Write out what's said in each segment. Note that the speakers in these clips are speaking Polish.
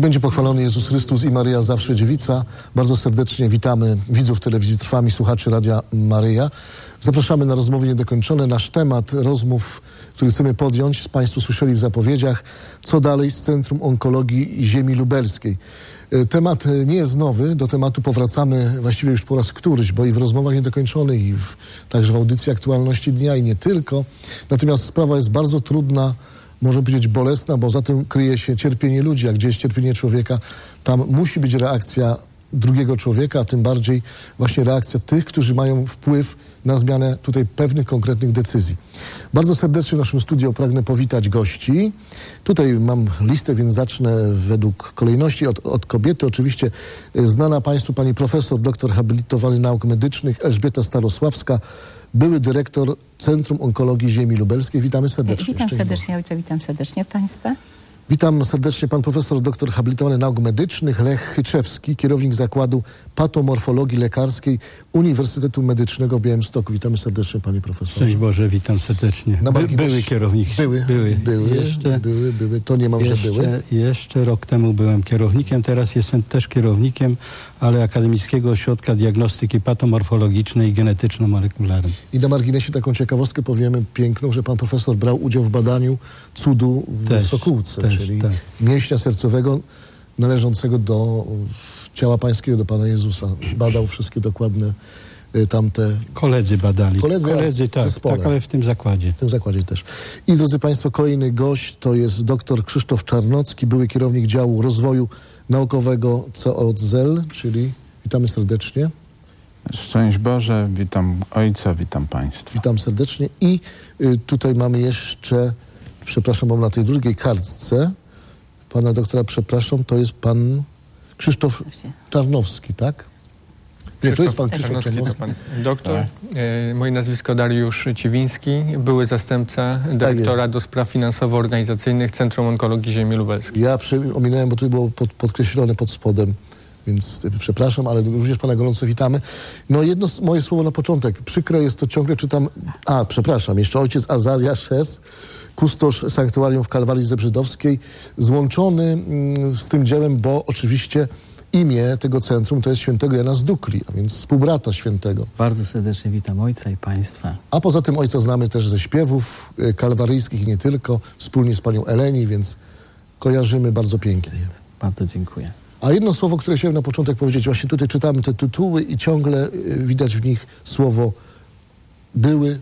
będzie pochwalony Jezus Chrystus i Maryja zawsze dziewica. Bardzo serdecznie witamy widzów telewizji Trwam i słuchaczy Radia Maryja. Zapraszamy na rozmowy niedokończone. Nasz temat rozmów, który chcemy podjąć, Państwo słyszeli w zapowiedziach, co dalej z Centrum Onkologii Ziemi Lubelskiej. Temat nie jest nowy, do tematu powracamy właściwie już po raz któryś, bo i w rozmowach niedokończonych, i także w audycji Aktualności Dnia i nie tylko. Natomiast sprawa jest bardzo trudna, można powiedzieć bolesna, bo za tym kryje się cierpienie ludzi, a gdzie jest cierpienie człowieka, tam musi być reakcja drugiego człowieka, a tym bardziej właśnie reakcja tych, którzy mają wpływ na zmianę tutaj pewnych konkretnych decyzji. Bardzo serdecznie w naszym studiu pragnę powitać gości. Tutaj mam listę, więc zacznę według kolejności od kobiety. Oczywiście znana Państwu pani profesor, doktor habilitowany nauk medycznych Elżbieta Starosławska, były dyrektor Centrum Onkologii Ziemi Lubelskiej. Witamy serdecznie. Witam serdecznie ojca, witam serdecznie Państwa. Witam serdecznie pan profesor doktor habilitowany nauk medycznych Lech Chyczewski, kierownik Zakładu Patomorfologii Lekarskiej Uniwersytetu Medycznego w Białymstoku. Witamy serdecznie panie profesorze. Szczęść Boże, witam serdecznie. Były kierownik. Były. To nie mam, że były. Jeszcze rok temu byłem kierownikiem, teraz jestem też kierownikiem, ale Akademickiego Ośrodka Diagnostyki Patomorfologicznej i Genetyczno-Molekularnej. I na marginesie taką ciekawostkę powiemy piękną, że pan profesor brał udział w badaniu cudu w Sokółce, czyli mięśnia sercowego należącego do ciała pańskiego, do Pana Jezusa. Badał wszystkie dokładne tamte... Koledzy badali. Koledzy tak, ale w tym zakładzie. W tym zakładzie też. I drodzy Państwo, kolejny gość to jest dr Krzysztof Czarnocki, były kierownik działu rozwoju naukowego COZL, czyli witamy serdecznie. Szczęść Boże, witam ojca, witam Państwa. Witam serdecznie i tutaj mamy jeszcze, przepraszam, mam na tej drugiej kartce pana doktora, przepraszam, to jest pan Krzysztof Czarnowski, tak? Nie, to jest pan Krzysztof Czarnowski. Pan doktor. Moje nazwisko Dariusz Ciwiński, były zastępca dyrektora do spraw finansowo-organizacyjnych Centrum Onkologii Ziemi Lubelskiej. Ja ominąłem, bo tu było podkreślone pod spodem, więc przepraszam, ale również pana gorąco witamy. No jedno moje słowo na początek. Przykre jest to, ciągle czytam, jeszcze ojciec Azaria Szes, kustosz sanktuarium w Kalwarii Zebrzydowskiej, złączony z tym dziełem, bo oczywiście imię tego centrum to jest świętego Jana z Dukli, a więc współbrata świętego. Bardzo serdecznie witam ojca i państwa. A poza tym ojca znamy też ze śpiewów kalwaryjskich i nie tylko, wspólnie z panią Eleni, więc kojarzymy bardzo pięknie. Bardzo dziękuję. A jedno słowo, które chciałem na początek powiedzieć, właśnie tutaj czytamy te tytuły i ciągle widać w nich słowo były.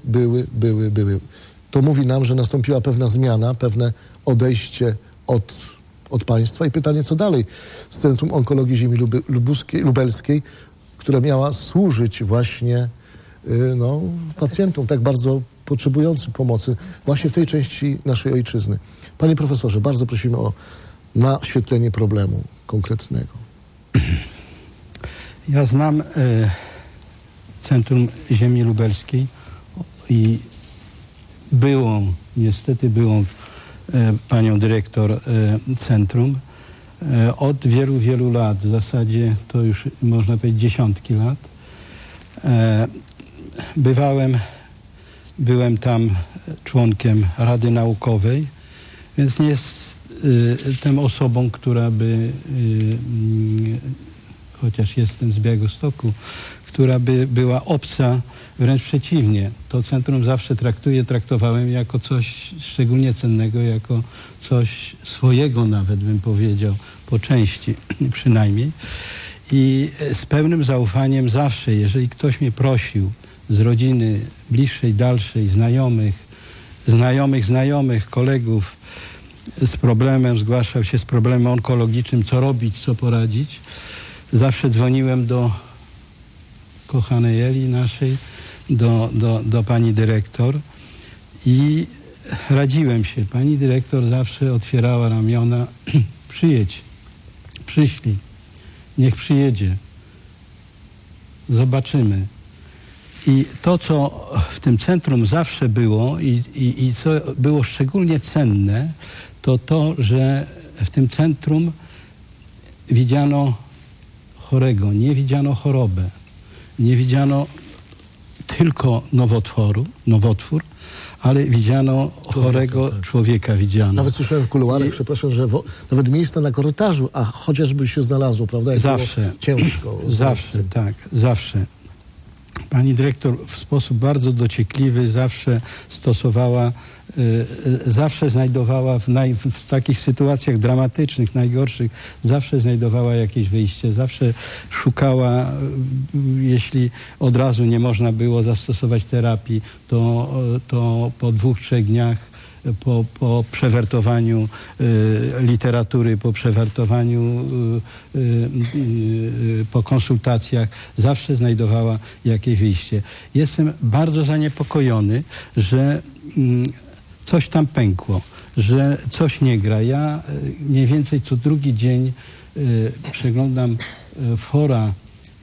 To mówi nam, że nastąpiła pewna zmiana, pewne odejście od państwa i pytanie, co dalej z Centrum Onkologii Ziemi Lubelskiej, która miała służyć właśnie pacjentom tak bardzo potrzebującym pomocy właśnie w tej części naszej ojczyzny. Panie profesorze, bardzo prosimy o naświetlenie problemu konkretnego. Ja znam Centrum Ziemi Lubelskiej i niestety byłą panią dyrektor centrum od wielu lat, w zasadzie to już można powiedzieć dziesiątki lat. Byłem tam członkiem Rady Naukowej, więc nie jestem osobą, która by, chociaż jestem z Białegostoku, która by była obca, wręcz przeciwnie. To centrum zawsze traktowałem jako coś szczególnie cennego, jako coś swojego nawet bym powiedział, po części przynajmniej. I z pełnym zaufaniem zawsze, jeżeli ktoś mnie prosił z rodziny bliższej, dalszej, znajomych, kolegów z problemem, zgłaszał się z problemem onkologicznym, co robić, co poradzić, zawsze dzwoniłem do kochanej Eli naszej, do pani dyrektor i radziłem się. Pani dyrektor zawsze otwierała ramiona. Przyślij, niech przyjedzie. Zobaczymy. I to, co w tym centrum zawsze było i co było szczególnie cenne, to, że w tym centrum widziano chorego, nie widziano chorobę, nie widziano tylko nowotwór, ale widziano chorego człowieka. Nawet słyszałem w kuluarach, przepraszam, że nawet miejsca na korytarzu, a chociażby się znalazło, prawda? Zawsze. Ciężko. Zawsze, tak, zawsze. Pani dyrektor w sposób bardzo dociekliwy zawsze stosowała, zawsze znajdowała w takich sytuacjach dramatycznych, najgorszych, zawsze znajdowała jakieś wyjście, zawsze szukała, jeśli od razu nie można było zastosować terapii, to po 2-3 dniach po przewertowaniu literatury, po przewertowaniu, po konsultacjach zawsze znajdowała jakieś wyjście. Jestem bardzo zaniepokojony, że coś tam pękło, że coś nie gra. Ja mniej więcej co drugi dzień przeglądam fora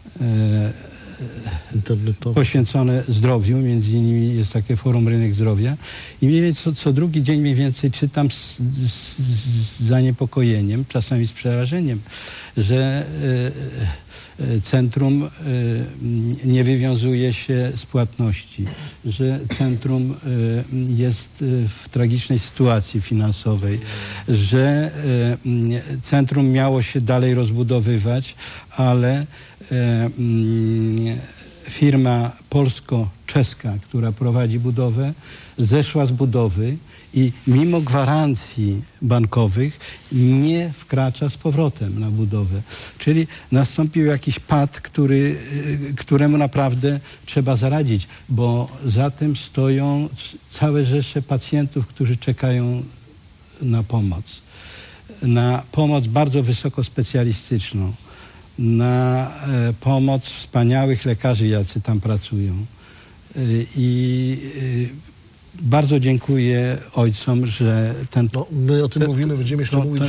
poświęcone zdrowiu, między innymi jest takie forum Rynek Zdrowia i mniej więcej co drugi dzień mniej więcej czytam z zaniepokojeniem, czasami z przerażeniem, że centrum nie wywiązuje się z płatności, że centrum jest w tragicznej sytuacji finansowej, że centrum miało się dalej rozbudowywać, ale firma polsko-czeska, która prowadzi budowę, zeszła z budowy i mimo gwarancji bankowych nie wkracza z powrotem na budowę. Czyli nastąpił jakiś pad, któremu naprawdę trzeba zaradzić, bo za tym stoją całe rzesze pacjentów, którzy czekają na pomoc bardzo wysoko specjalistyczną, na pomoc wspaniałych lekarzy, jacy tam pracują. Bardzo dziękuję ojcom, że my o tym mówimy, będziemy jeszcze mówić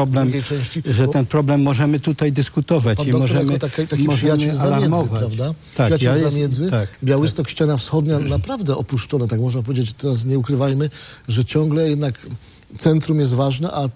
ten problem możemy tutaj dyskutować i możemy alarmować. Prawda? Tak, przyjaciel Zamiedzy, Białystok, ściana wschodnia, naprawdę opuszczone, tak można powiedzieć. Teraz nie ukrywajmy, że ciągle jednak centrum jest ważne, a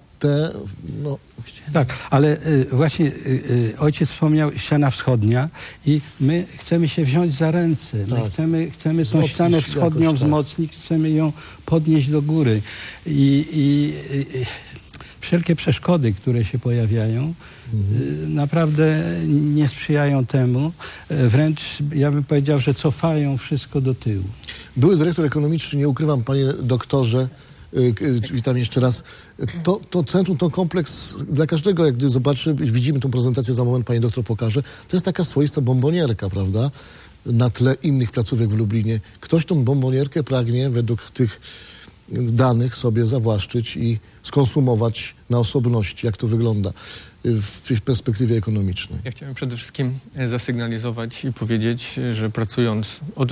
Tak, ale właśnie ojciec wspomniał ściana wschodnia i my chcemy się wziąć za ręce. My chcemy tą ścianę wschodnią wzmocnić, chcemy ją podnieść do góry. I wszelkie przeszkody, które się pojawiają, naprawdę nie sprzyjają temu. Wręcz ja bym powiedział, że cofają wszystko do tyłu. Były dyrektor ekonomiczny, nie ukrywam, panie doktorze, witam jeszcze raz. To centrum, to kompleks dla każdego, jak gdy zobaczy, widzimy tą prezentację, za moment pani doktor pokaże, to jest taka swoista bombonierka, prawda? Na tle innych placówek w Lublinie. Ktoś tą bombonierkę pragnie według tych danych sobie zawłaszczyć i skonsumować na osobności. Jak to wygląda w perspektywie ekonomicznej? Ja chciałem przede wszystkim zasygnalizować i powiedzieć, że pracując od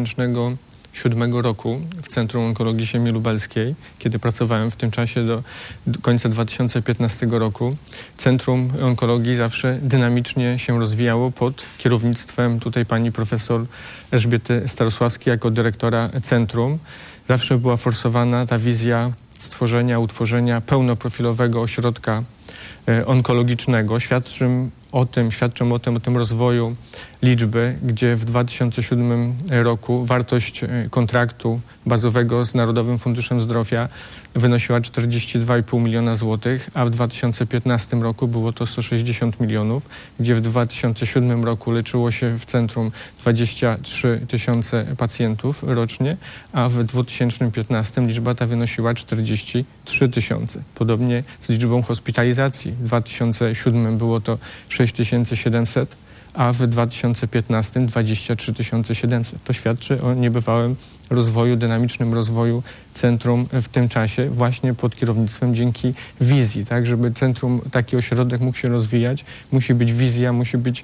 2007 roku w Centrum Onkologii Ziemi Lubelskiej, kiedy pracowałem w tym czasie do końca 2015 roku, Centrum Onkologii zawsze dynamicznie się rozwijało pod kierownictwem tutaj pani profesor Elżbiety Starosławskiej jako dyrektora centrum. Zawsze była forsowana ta wizja stworzenia, utworzenia pełnoprofilowego ośrodka onkologicznego. Świadczą o tym rozwoju liczby, gdzie w 2007 roku wartość kontraktu bazowego z Narodowym Funduszem Zdrowia wynosiła 42,5 miliona złotych, a w 2015 roku było to 160 milionów, gdzie w 2007 roku leczyło się w centrum 23 tysiące pacjentów rocznie, a w 2015 liczba ta wynosiła 43 tysiące. Podobnie z liczbą hospitalizacji. W 2007 było to 6700, a w 2015 23 700. To świadczy o niebywałym rozwoju, dynamicznym rozwoju centrum w tym czasie, właśnie pod kierownictwem dzięki wizji, tak, żeby centrum, taki ośrodek mógł się rozwijać, musi być wizja,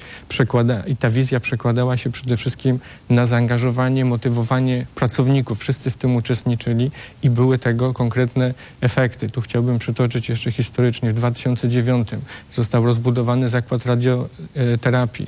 i ta wizja przekładała się przede wszystkim na zaangażowanie, motywowanie pracowników. Wszyscy w tym uczestniczyli i były tego konkretne efekty. Tu chciałbym przytoczyć jeszcze historycznie. W 2009 został rozbudowany zakład radioterapii,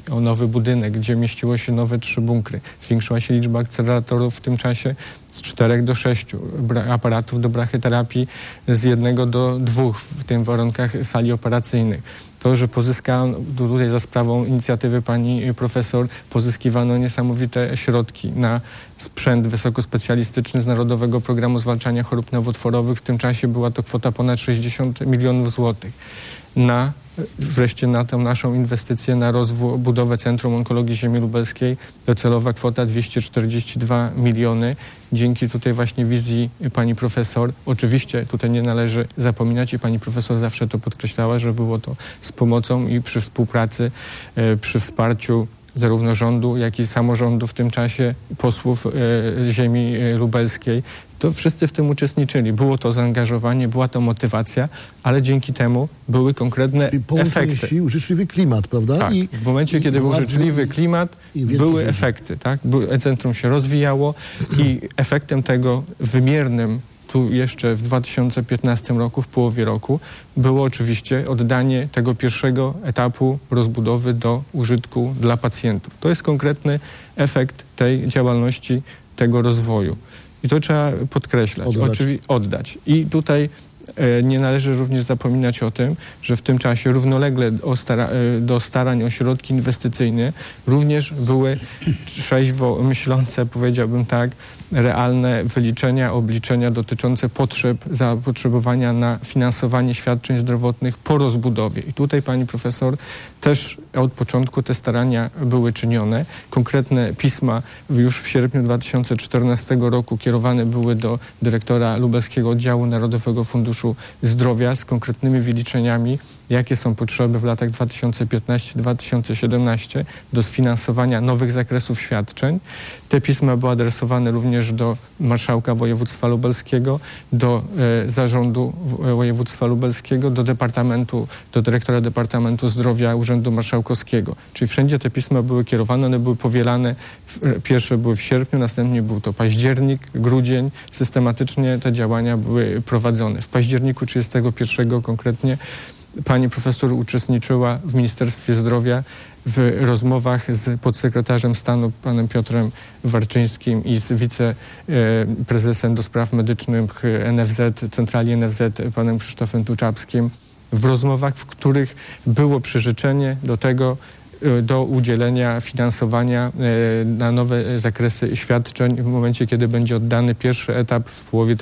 o nowy budynek, gdzie mieściło się nowe 3 bunkry. Zwiększyła się liczba akceleratorów w tym czasie z 4 do 6, aparatów do brachyterapii z 1 do 2 w tym warunkach sali operacyjnych. To, że pozyskano, tutaj za sprawą inicjatywy pani profesor, pozyskiwano niesamowite środki na sprzęt wysokospecjalistyczny z Narodowego Programu Zwalczania Chorób Nowotworowych. W tym czasie była to kwota ponad 60 milionów złotych. Wreszcie na tę naszą inwestycję na rozwój, budowę Centrum Onkologii Ziemi Lubelskiej docelowa kwota 242 miliony. Dzięki tutaj właśnie wizji pani profesor, oczywiście tutaj nie należy zapominać i pani profesor zawsze to podkreślała, że było to z pomocą i przy współpracy, przy wsparciu zarówno rządu, jak i samorządu w tym czasie, posłów ziemi lubelskiej. To wszyscy w tym uczestniczyli. Było to zaangażowanie, była to motywacja, ale dzięki temu były konkretne efekty. Sił, życzliwy klimat, prawda? Tak, I w momencie, kiedy był życzliwy klimat, były efekty. Tak? Centrum się rozwijało i efektem tego wymiernym tu jeszcze w 2015 roku, w połowie roku, było oczywiście oddanie tego pierwszego etapu rozbudowy do użytku dla pacjentów. To jest konkretny efekt tej działalności, tego rozwoju. I to trzeba podkreślać, oddać. I tutaj nie należy również zapominać o tym, że w tym czasie równolegle do starań o środki inwestycyjne również były trzeźwo myślące, powiedziałbym tak, realne wyliczenia, obliczenia dotyczące zapotrzebowania na finansowanie świadczeń zdrowotnych po rozbudowie. I tutaj pani profesor też od początku te starania były czynione. Konkretne pisma już w sierpniu 2014 roku kierowane były do dyrektora Lubelskiego Oddziału Narodowego Funduszu Zdrowia z konkretnymi wyliczeniami, jakie są potrzeby w latach 2015-2017 do sfinansowania nowych zakresów świadczeń. Te pisma były adresowane również do marszałka województwa lubelskiego, do zarządu województwa lubelskiego, do dyrektora Departamentu Zdrowia Urzędu Marszałkowskiego. Czyli wszędzie te pisma były kierowane, one były powielane. Pierwsze były w sierpniu, następnie był to październik, grudzień. Systematycznie te działania były prowadzone. W październiku 31 konkretnie pani profesor uczestniczyła w Ministerstwie Zdrowia w rozmowach z podsekretarzem stanu panem Piotrem Warczyńskim i z wiceprezesem do spraw medycznych NFZ, centrali NFZ panem Krzysztofem Tuczapskim, w rozmowach, w których było przyrzeczenie do udzielenia finansowania na nowe zakresy świadczeń w momencie, kiedy będzie oddany pierwszy etap w połowie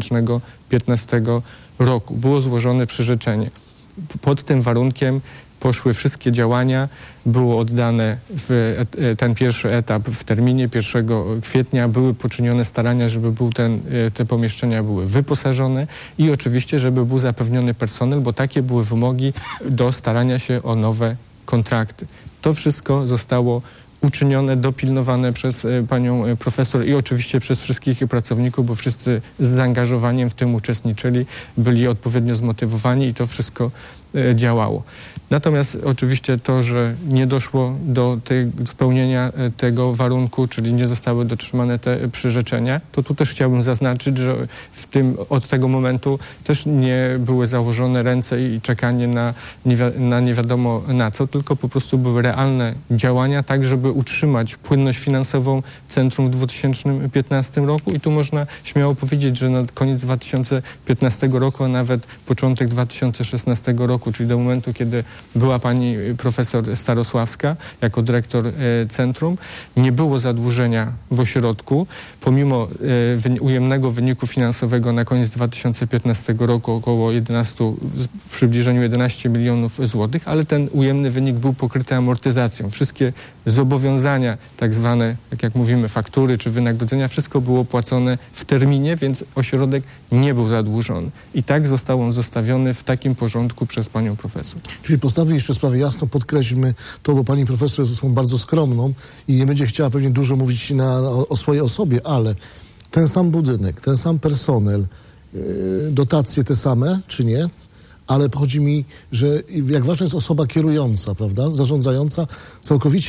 2015 roku. Było złożone przyrzeczenie. Pod tym warunkiem poszły wszystkie działania, było oddane ten pierwszy etap w terminie 1 kwietnia, były poczynione starania, żeby te pomieszczenia były wyposażone i oczywiście, żeby był zapewniony personel, bo takie były wymogi do starania się o nowe kontrakty. To wszystko zostało uczynione, dopilnowane przez panią profesor i oczywiście przez wszystkich pracowników, bo wszyscy z zaangażowaniem w tym uczestniczyli, byli odpowiednio zmotywowani i to wszystko działało. Natomiast oczywiście to, że nie doszło do spełnienia tego warunku, czyli nie zostały dotrzymane te przyrzeczenia, to tu też chciałbym zaznaczyć, że od tego momentu też nie były założone ręce i czekanie na nie wiadomo na co, tylko po prostu były realne działania, tak żeby utrzymać płynność finansową centrum w 2015 roku i tu można śmiało powiedzieć, że na koniec 2015 roku, a nawet początek 2016 roku, czyli do momentu, kiedy była pani profesor Starosławska jako dyrektor centrum, nie było zadłużenia w ośrodku, pomimo ujemnego wyniku finansowego na koniec 2015 roku około w przybliżeniu 11 milionów złotych, ale ten ujemny wynik był pokryty amortyzacją. Wszystkie zobowiązania, tak zwane, jak mówimy, faktury czy wynagrodzenia, wszystko było płacone w terminie, więc ośrodek nie był zadłużony. I tak został on zostawiony w takim porządku przez panią profesor. Czyli postawmy jeszcze sprawę jasno, podkreślmy to, bo pani profesor jest osobą bardzo skromną i nie będzie chciała pewnie dużo mówić o swojej osobie, ale ten sam budynek, ten sam personel, dotacje te same, czy nie? Ale chodzi mi, że jak ważna jest osoba kierująca, prawda, zarządzająca, całkowicie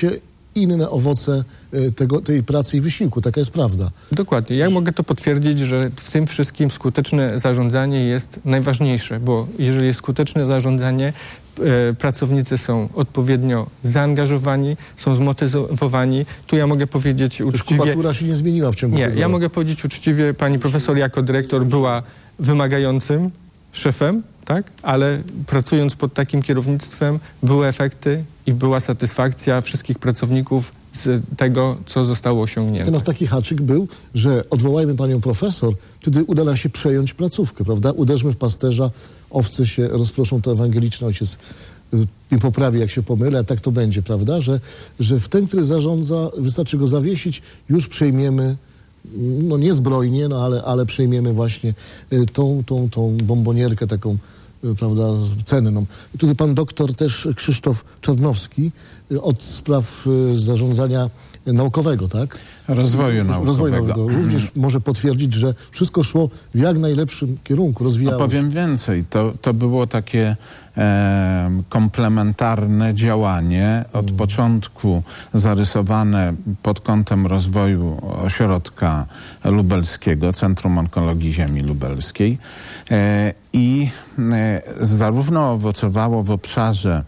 inne owoce tej pracy i wysiłku. Taka jest prawda. Dokładnie. Ja mogę to potwierdzić, że w tym wszystkim skuteczne zarządzanie jest najważniejsze, bo jeżeli jest skuteczne zarządzanie, pracownicy są odpowiednio zaangażowani, są zmotywowani. Tu ja mogę powiedzieć uczciwie... Kubatura się nie zmieniła w ciągu tego Nie, ja roku. mogę powiedzieć uczciwie, pani profesor jako dyrektor była wymagającym szefem, tak? Ale pracując pod takim kierownictwem były efekty i była satysfakcja wszystkich pracowników z tego, co zostało osiągnięte. Natomiast taki haczyk był, że odwołajmy panią profesor, wtedy uda nam się przejąć placówkę, prawda? Uderzmy w pasterza, owce się rozproszą, to ewangeliczny ojciec mnie poprawi, jak się pomylę, a tak to będzie, prawda? Że w ten, który zarządza, wystarczy go zawiesić, już przejmiemy, no nie zbrojnie, no ale przejmiemy właśnie tą bombonierkę taką, prawda, cenną. I tutaj pan doktor też Krzysztof Czarnowski od spraw zarządzania naukowego, tak? Rozwoju naukowego. Również może potwierdzić, że wszystko szło w jak najlepszym kierunku, rozwijało się. Powiem więcej, to było takie komplementarne działanie, od początku zarysowane pod kątem rozwoju ośrodka lubelskiego, Centrum Onkologii Ziemi Lubelskiej i zarówno owocowało w obszarze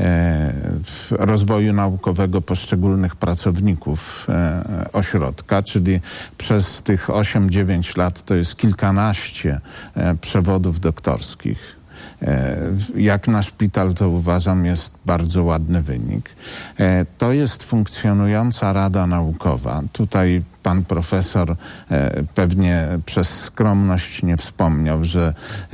rozwoju naukowego poszczególnych pracowników ośrodka, czyli przez tych 8-9 lat to jest kilkanaście przewodów doktorskich. Jak na szpital to uważam jest bardzo ładny wynik. To jest funkcjonująca Rada Naukowa. Tutaj pan profesor pewnie przez skromność nie wspomniał, że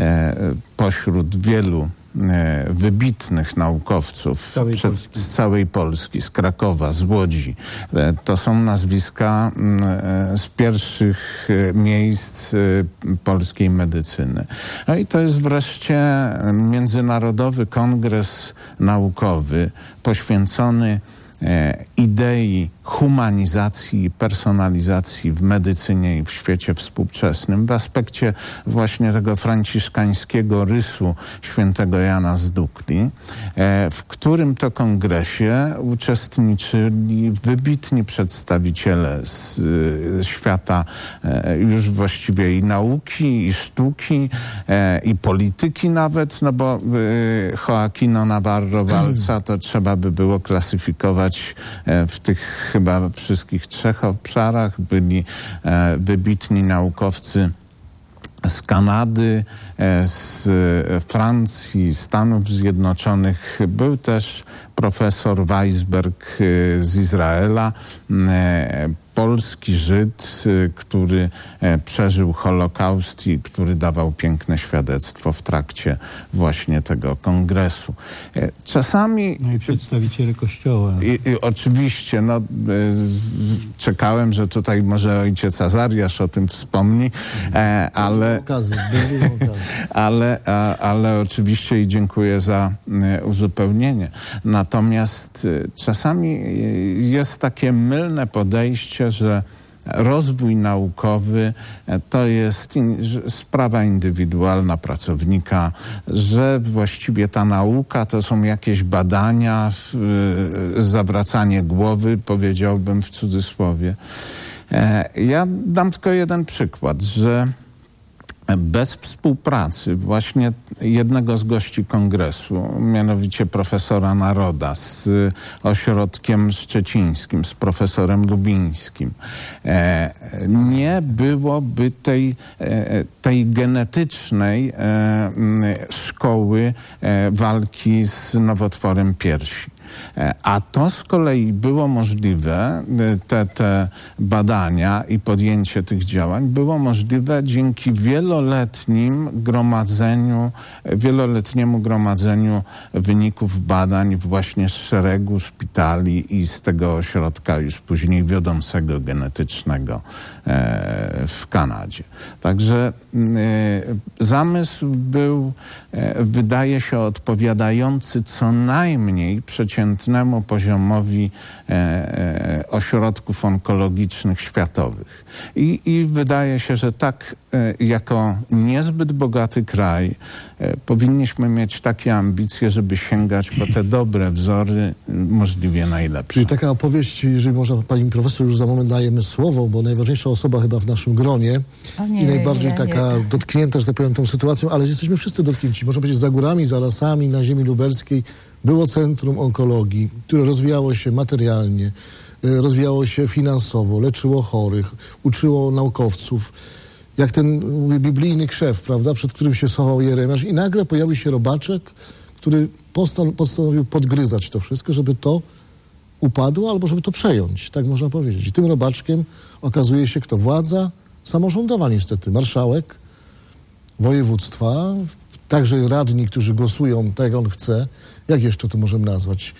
pośród wielu wybitnych naukowców z całej Polski, z Krakowa, z Łodzi. To są nazwiska z pierwszych miejsc polskiej medycyny. No i to jest wreszcie Międzynarodowy Kongres Naukowy poświęcony idei humanizacji i personalizacji w medycynie i w świecie współczesnym w aspekcie właśnie tego franciszkańskiego rysu świętego Jana z Dukli, w którym to kongresie uczestniczyli wybitni przedstawiciele z świata już właściwie i nauki, i sztuki, i polityki nawet, no bo Joaquino Navarro Walca to trzeba by było klasyfikować w tych chyba wszystkich trzech obszarach. Byli wybitni naukowcy z Kanady, z Francji, Stanów Zjednoczonych. Był też profesor Weisberg z Izraela, polski Żyd, który przeżył Holokaust i który dawał piękne świadectwo w trakcie właśnie tego kongresu. Czasami... No i przedstawiciele Kościoła. Oczywiście, no, czekałem, że tutaj może ojciec Azariasz o tym wspomni, ale oczywiście i dziękuję za uzupełnienie. Natomiast czasami jest takie mylne podejście, że rozwój naukowy to jest sprawa indywidualna pracownika, że właściwie ta nauka to są jakieś badania, zawracanie głowy, powiedziałbym w cudzysłowie. Ja dam tylko jeden przykład, że bez współpracy właśnie jednego z gości kongresu, mianowicie profesora Naroda z ośrodkiem szczecińskim, z profesorem lubińskim, nie byłoby tej genetycznej szkoły walki z nowotworem piersi. A to z kolei było możliwe, te badania i podjęcie tych działań było możliwe dzięki wieloletniemu gromadzeniu wyników badań właśnie z szeregu szpitali i z tego ośrodka już później wiodącego genetycznego w Kanadzie. Także zamysł był, wydaje się, odpowiadający co najmniej przeciętności przeciętnemu poziomowi ośrodków onkologicznych światowych. I wydaje się, że tak jako niezbyt bogaty kraj powinniśmy mieć takie ambicje, żeby sięgać po te dobre wzory możliwie najlepsze. Czyli taka opowieść, jeżeli można, pani profesor, już za moment dajemy słowo, bo najważniejsza osoba chyba w naszym gronie i najbardziej taka dotknięta, że tak powiem, tą sytuacją, ale jesteśmy wszyscy dotknięci. Można powiedzieć, za górami, za lasami, na ziemi lubelskiej było Centrum Onkologii, które rozwijało się materialnie, rozwijało się finansowo, leczyło chorych, uczyło naukowców. Jak ten biblijny krzew, prawda, przed którym się schował Jeremiasz i nagle pojawił się robaczek, który postanowił podgryzać to wszystko, żeby to upadło albo żeby to przejąć, tak można powiedzieć. I tym robaczkiem okazuje się kto? Władza samorządowa niestety, marszałek województwa, także radni, którzy głosują tak jak on chce. Jak jeszcze to możemy nazwać?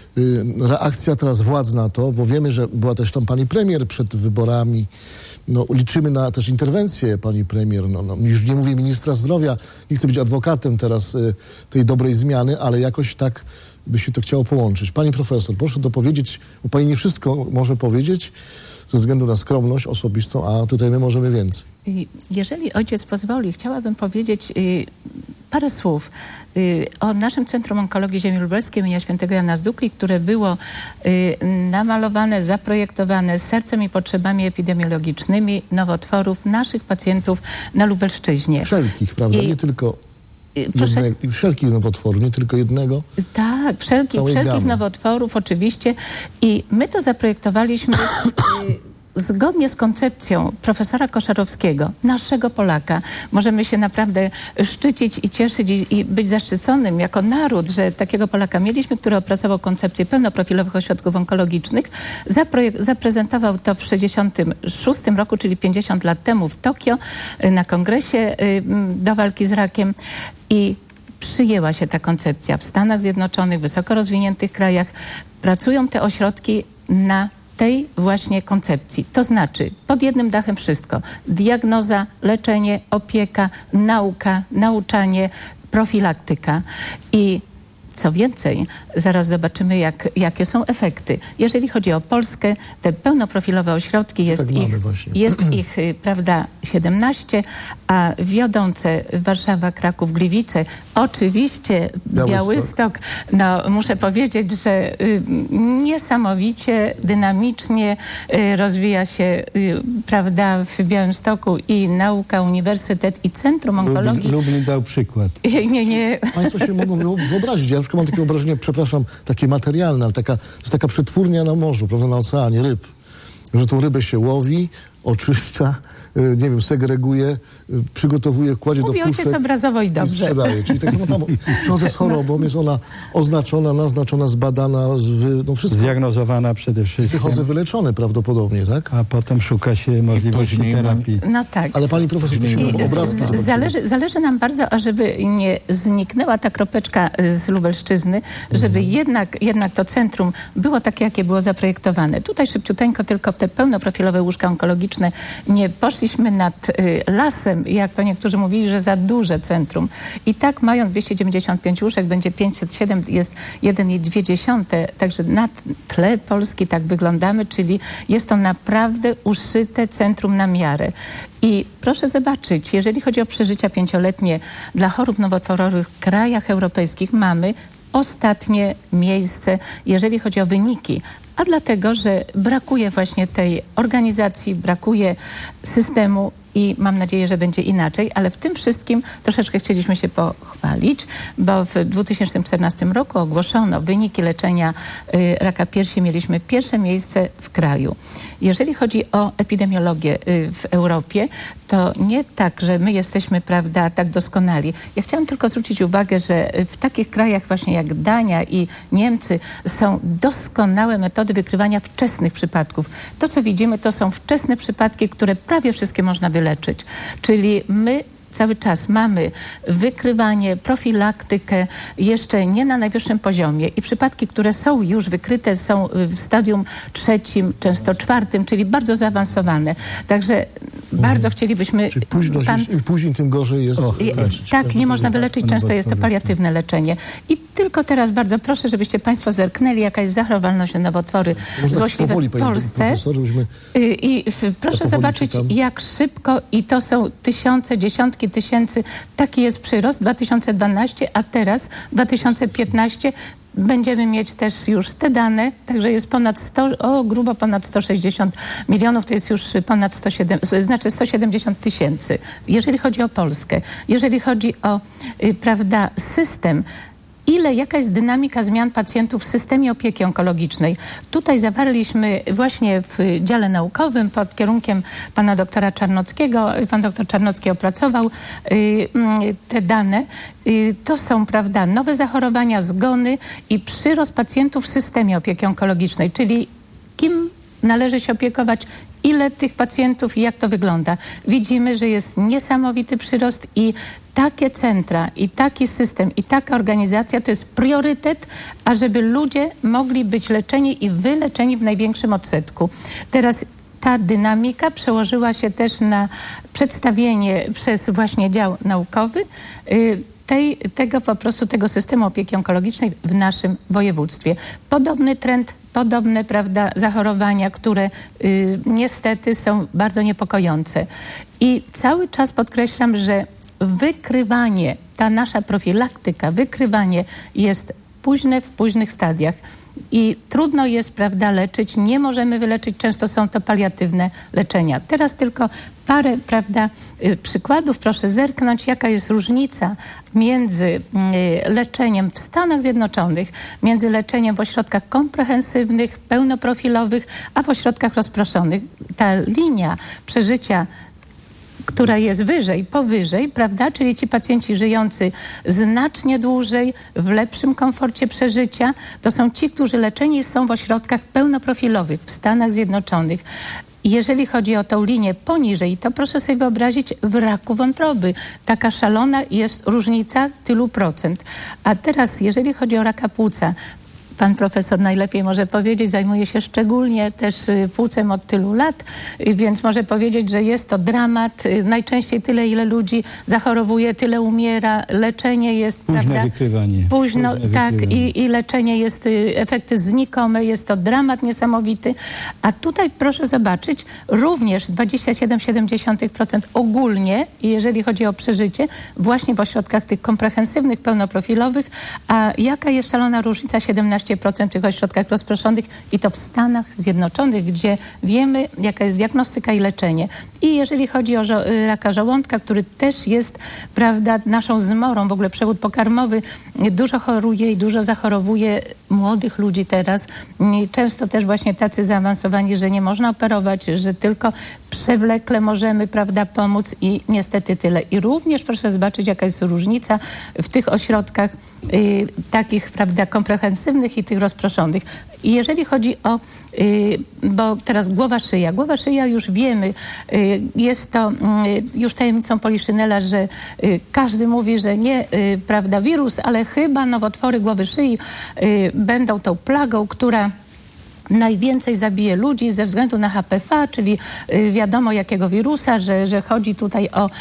Reakcja teraz władz na to, bo wiemy, że była też tam pani premier przed wyborami. No, liczymy na też interwencję pani premier. Już nie mówię ministra zdrowia, nie chcę być adwokatem teraz tej dobrej zmiany, ale jakoś tak by się to chciało połączyć. Pani profesor, proszę dopowiedzieć, bo pani nie wszystko może powiedzieć ze względu na skromność osobistą, a tutaj my możemy więcej. Jeżeli ojciec pozwoli, chciałabym powiedzieć parę słów o naszym Centrum Onkologii Ziemi Lubelskiej im. Świętego Jana z Dukli, które było namalowane, zaprojektowane z sercem i potrzebami epidemiologicznymi nowotworów naszych pacjentów na Lubelszczyźnie. Wszelkich, prawda? Nie tylko wszelkich nowotworów, nie tylko jednego? Tak, wszelkich nowotworów oczywiście. I my to zaprojektowaliśmy zgodnie z koncepcją profesora Koszarowskiego, naszego Polaka. Możemy się naprawdę szczycić i cieszyć i być zaszczyconym jako naród, że takiego Polaka mieliśmy, który opracował koncepcję pełnoprofilowych ośrodków onkologicznych. Zaprezentował to w 1966 roku, czyli 50 lat temu w Tokio na kongresie do walki z rakiem i przyjęła się ta koncepcja w Stanach Zjednoczonych, wysoko rozwiniętych krajach. Pracują te ośrodki na tej właśnie koncepcji. To znaczy pod jednym dachem wszystko. Diagnoza, leczenie, opieka, nauka, nauczanie, profilaktyka. I co więcej, zaraz zobaczymy, jakie są efekty. Jeżeli chodzi o Polskę, te pełnoprofilowe ośrodki, jest ich, prawda, 17, a wiodące Warszawa, Kraków, Gliwice, oczywiście Białystok, no muszę powiedzieć, że niesamowicie dynamicznie rozwija się, prawda, w Białymstoku i nauka, uniwersytet i Centrum Onkologii. Lublin dał przykład. Nie. Państwo się mogą wyobrazić. Ja na przykład mam takie wyobrażenie, przepraszam, takie materialne, ale to jest taka przetwórnia na morzu, prawda, na oceanie ryb. Że tą rybę się łowi, oczyszcza, nie wiem, segreguje, przygotowuje, kładzie do puszek. Mówi ojciec obrazowo i dobrze. I sprzedaje. Czyli tak samo tam przychodzę z chorobą, jest ona oznaczona, naznaczona, zbadana, wszystko. Zdiagnozowana przede wszystkim. Wychodzę wyleczony prawdopodobnie, tak? A potem szuka się możliwości terapii. No tak. Ale pani profesor, obrazki zależy nam bardzo, ażeby nie zniknęła ta kropeczka z Lubelszczyzny, żeby jednak to centrum było takie, jakie było zaprojektowane. Tutaj szybciuteńko tylko te pełnoprofilowe łóżka onkologiczne. Nie poszliśmy nad lasem, jak to niektórzy mówili, że za duże centrum. I tak mając 295 łóżek, będzie 507, jest 1,2, także na tle Polski tak wyglądamy, czyli jest to naprawdę uszyte centrum na miarę. I proszę zobaczyć, jeżeli chodzi o przeżycia 5-letnie dla chorób nowotworowych w krajach europejskich, mamy ostatnie miejsce, jeżeli chodzi o wyniki. A dlatego, że brakuje właśnie tej organizacji, brakuje systemu i mam nadzieję, że będzie inaczej, ale w tym wszystkim troszeczkę chcieliśmy się pochwalić, bo w 2014 roku ogłoszono wyniki leczenia raka piersi, mieliśmy pierwsze miejsce w kraju. Jeżeli chodzi o epidemiologię w Europie, to nie tak, że my jesteśmy, prawda, tak doskonali. Ja chciałam tylko zwrócić uwagę, że w takich krajach właśnie jak Dania i Niemcy są doskonałe metody wykrywania wczesnych przypadków. To, co widzimy, to są wczesne przypadki, które prawie wszystkie można wyleczyć. Czyli my cały czas mamy wykrywanie, profilaktykę jeszcze nie na najwyższym poziomie i przypadki, które są już wykryte, są w stadium 3, często 4, czyli bardzo zaawansowane. Także Bardzo chcielibyśmy... Czyli im później, tym gorzej jest leczyć. Tak, nie można wyleczyć, często jest to paliatywne leczenie. I tylko teraz bardzo proszę, żebyście Państwo zerknęli, jaka jest zachorowalność na nowotwory złośliwe w Polsce. Proszę zobaczyć, jak szybko, i to są tysiące, dziesiątki tysięcy, taki jest przyrost, 2012, a teraz 2015 będziemy mieć też już te dane, także jest grubo ponad 160 milionów, to jest już ponad 170 tysięcy. Jeżeli chodzi o Polskę, jeżeli chodzi o system, jaka jest dynamika zmian pacjentów w systemie opieki onkologicznej. Tutaj zawarliśmy właśnie w dziale naukowym pod kierunkiem pana doktora Czarnockiego. Pan doktor Czarnocki opracował te dane. To są, nowe zachorowania, zgony i przyrost pacjentów w systemie opieki onkologicznej, czyli kim należy się opiekować, ile tych pacjentów i jak to wygląda. Widzimy, że jest niesamowity przyrost i takie centra, i taki system, i taka organizacja to jest priorytet, ażeby ludzie mogli być leczeni i wyleczeni w największym odsetku. Teraz ta dynamika przełożyła się też na przedstawienie przez właśnie dział naukowy tego systemu opieki onkologicznej w naszym województwie. Podobny trend, podobne zachorowania, które niestety są bardzo niepokojące. I cały czas podkreślam, że wykrywanie, ta nasza profilaktyka, wykrywanie jest w późnych stadiach. I trudno jest, leczyć, nie możemy wyleczyć, często są to paliatywne leczenia. Teraz tylko parę, przykładów, proszę zerknąć, jaka jest różnica między leczeniem w Stanach Zjednoczonych, między leczeniem w ośrodkach komprehensywnych, pełnoprofilowych, a w ośrodkach rozproszonych. Ta linia przeżycia, która jest powyżej, czyli ci pacjenci żyjący znacznie dłużej, w lepszym komforcie przeżycia, to są ci, którzy leczeni są w ośrodkach pełnoprofilowych w Stanach Zjednoczonych. Jeżeli chodzi o tą linię poniżej, to proszę sobie wyobrazić w raku wątroby. Taka szalona jest różnica tylu procent. A teraz, jeżeli chodzi o raka płuca, pan profesor najlepiej może powiedzieć, zajmuje się szczególnie też płucem od tylu lat, więc może powiedzieć, że jest to dramat. Najczęściej tyle, ile ludzi zachorowuje, tyle umiera. Leczenie jest, wykrywanie. Późno, tak, i leczenie jest, efekty znikome, jest to dramat niesamowity. A tutaj proszę zobaczyć, również 27,7% ogólnie, jeżeli chodzi o przeżycie, właśnie w ośrodkach tych komprehensywnych, pełnoprofilowych, a jaka jest szalona różnica, 17% w tych ośrodkach rozproszonych i to w Stanach Zjednoczonych, gdzie wiemy, jaka jest diagnostyka i leczenie. I jeżeli chodzi o raka żołądka, który też jest, naszą zmorą, w ogóle przewód pokarmowy, dużo choruje i dużo zachorowuje młodych ludzi teraz. Często też właśnie tacy zaawansowani, że nie można operować, że tylko przewlekle możemy, pomóc i niestety tyle. I również proszę zobaczyć, jaka jest różnica w tych ośrodkach takich, komprehensywnych i tych rozproszonych. I jeżeli chodzi o, bo teraz głowa, szyja już wiemy, jest to już tajemnicą Poliszynela, że każdy mówi, że nie, wirus, ale chyba nowotwory głowy szyi będą tą plagą, która najwięcej zabije ludzi ze względu na HPV, czyli wiadomo jakiego wirusa, że chodzi tutaj o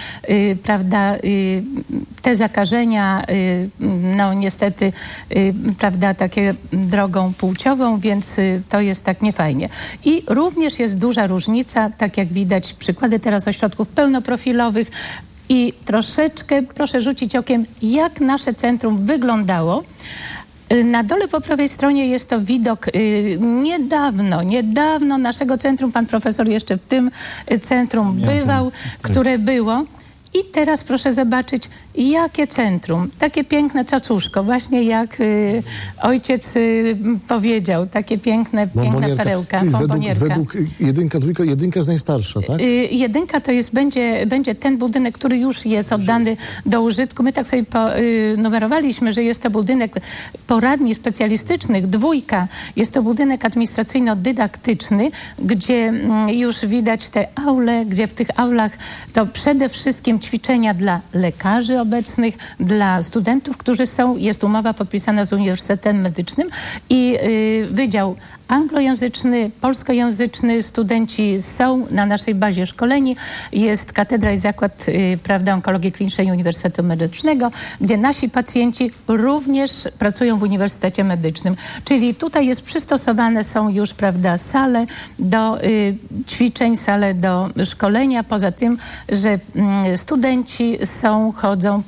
te zakażenia, niestety, takie drogą płciową, więc to jest tak niefajnie. I również jest duża różnica, tak jak widać, przykłady teraz ośrodków pełnoprofilowych i troszeczkę proszę rzucić okiem, jak nasze centrum wyglądało. Na dole po prawej stronie jest to widok niedawno naszego centrum. Pan profesor jeszcze w tym centrum bywał, które było. I teraz proszę zobaczyć, jakie centrum, takie piękne cacuszko, właśnie jak ojciec powiedział, takie piękna perełka, bombonierka. Według jedynka jest najstarsza, tak? Jedynka to jest, będzie ten budynek, który już jest oddany do użytku. My tak sobie numerowaliśmy, że jest to budynek poradni specjalistycznych, 2. Jest to budynek administracyjno-dydaktyczny, gdzie już widać te aule, gdzie w tych aulach to przede wszystkim ćwiczenia dla lekarzy obecnych, dla studentów, którzy są, jest umowa podpisana z Uniwersytetem Medycznym i Wydział anglojęzyczny, polskojęzyczny. Studenci są na naszej bazie szkoleni. Jest katedra i zakład onkologii klinicznej Uniwersytetu Medycznego, gdzie nasi pacjenci również pracują w Uniwersytecie Medycznym. Czyli tutaj jest przystosowane są już, sale do ćwiczeń, sale do szkolenia. Poza tym, że studenci chodzą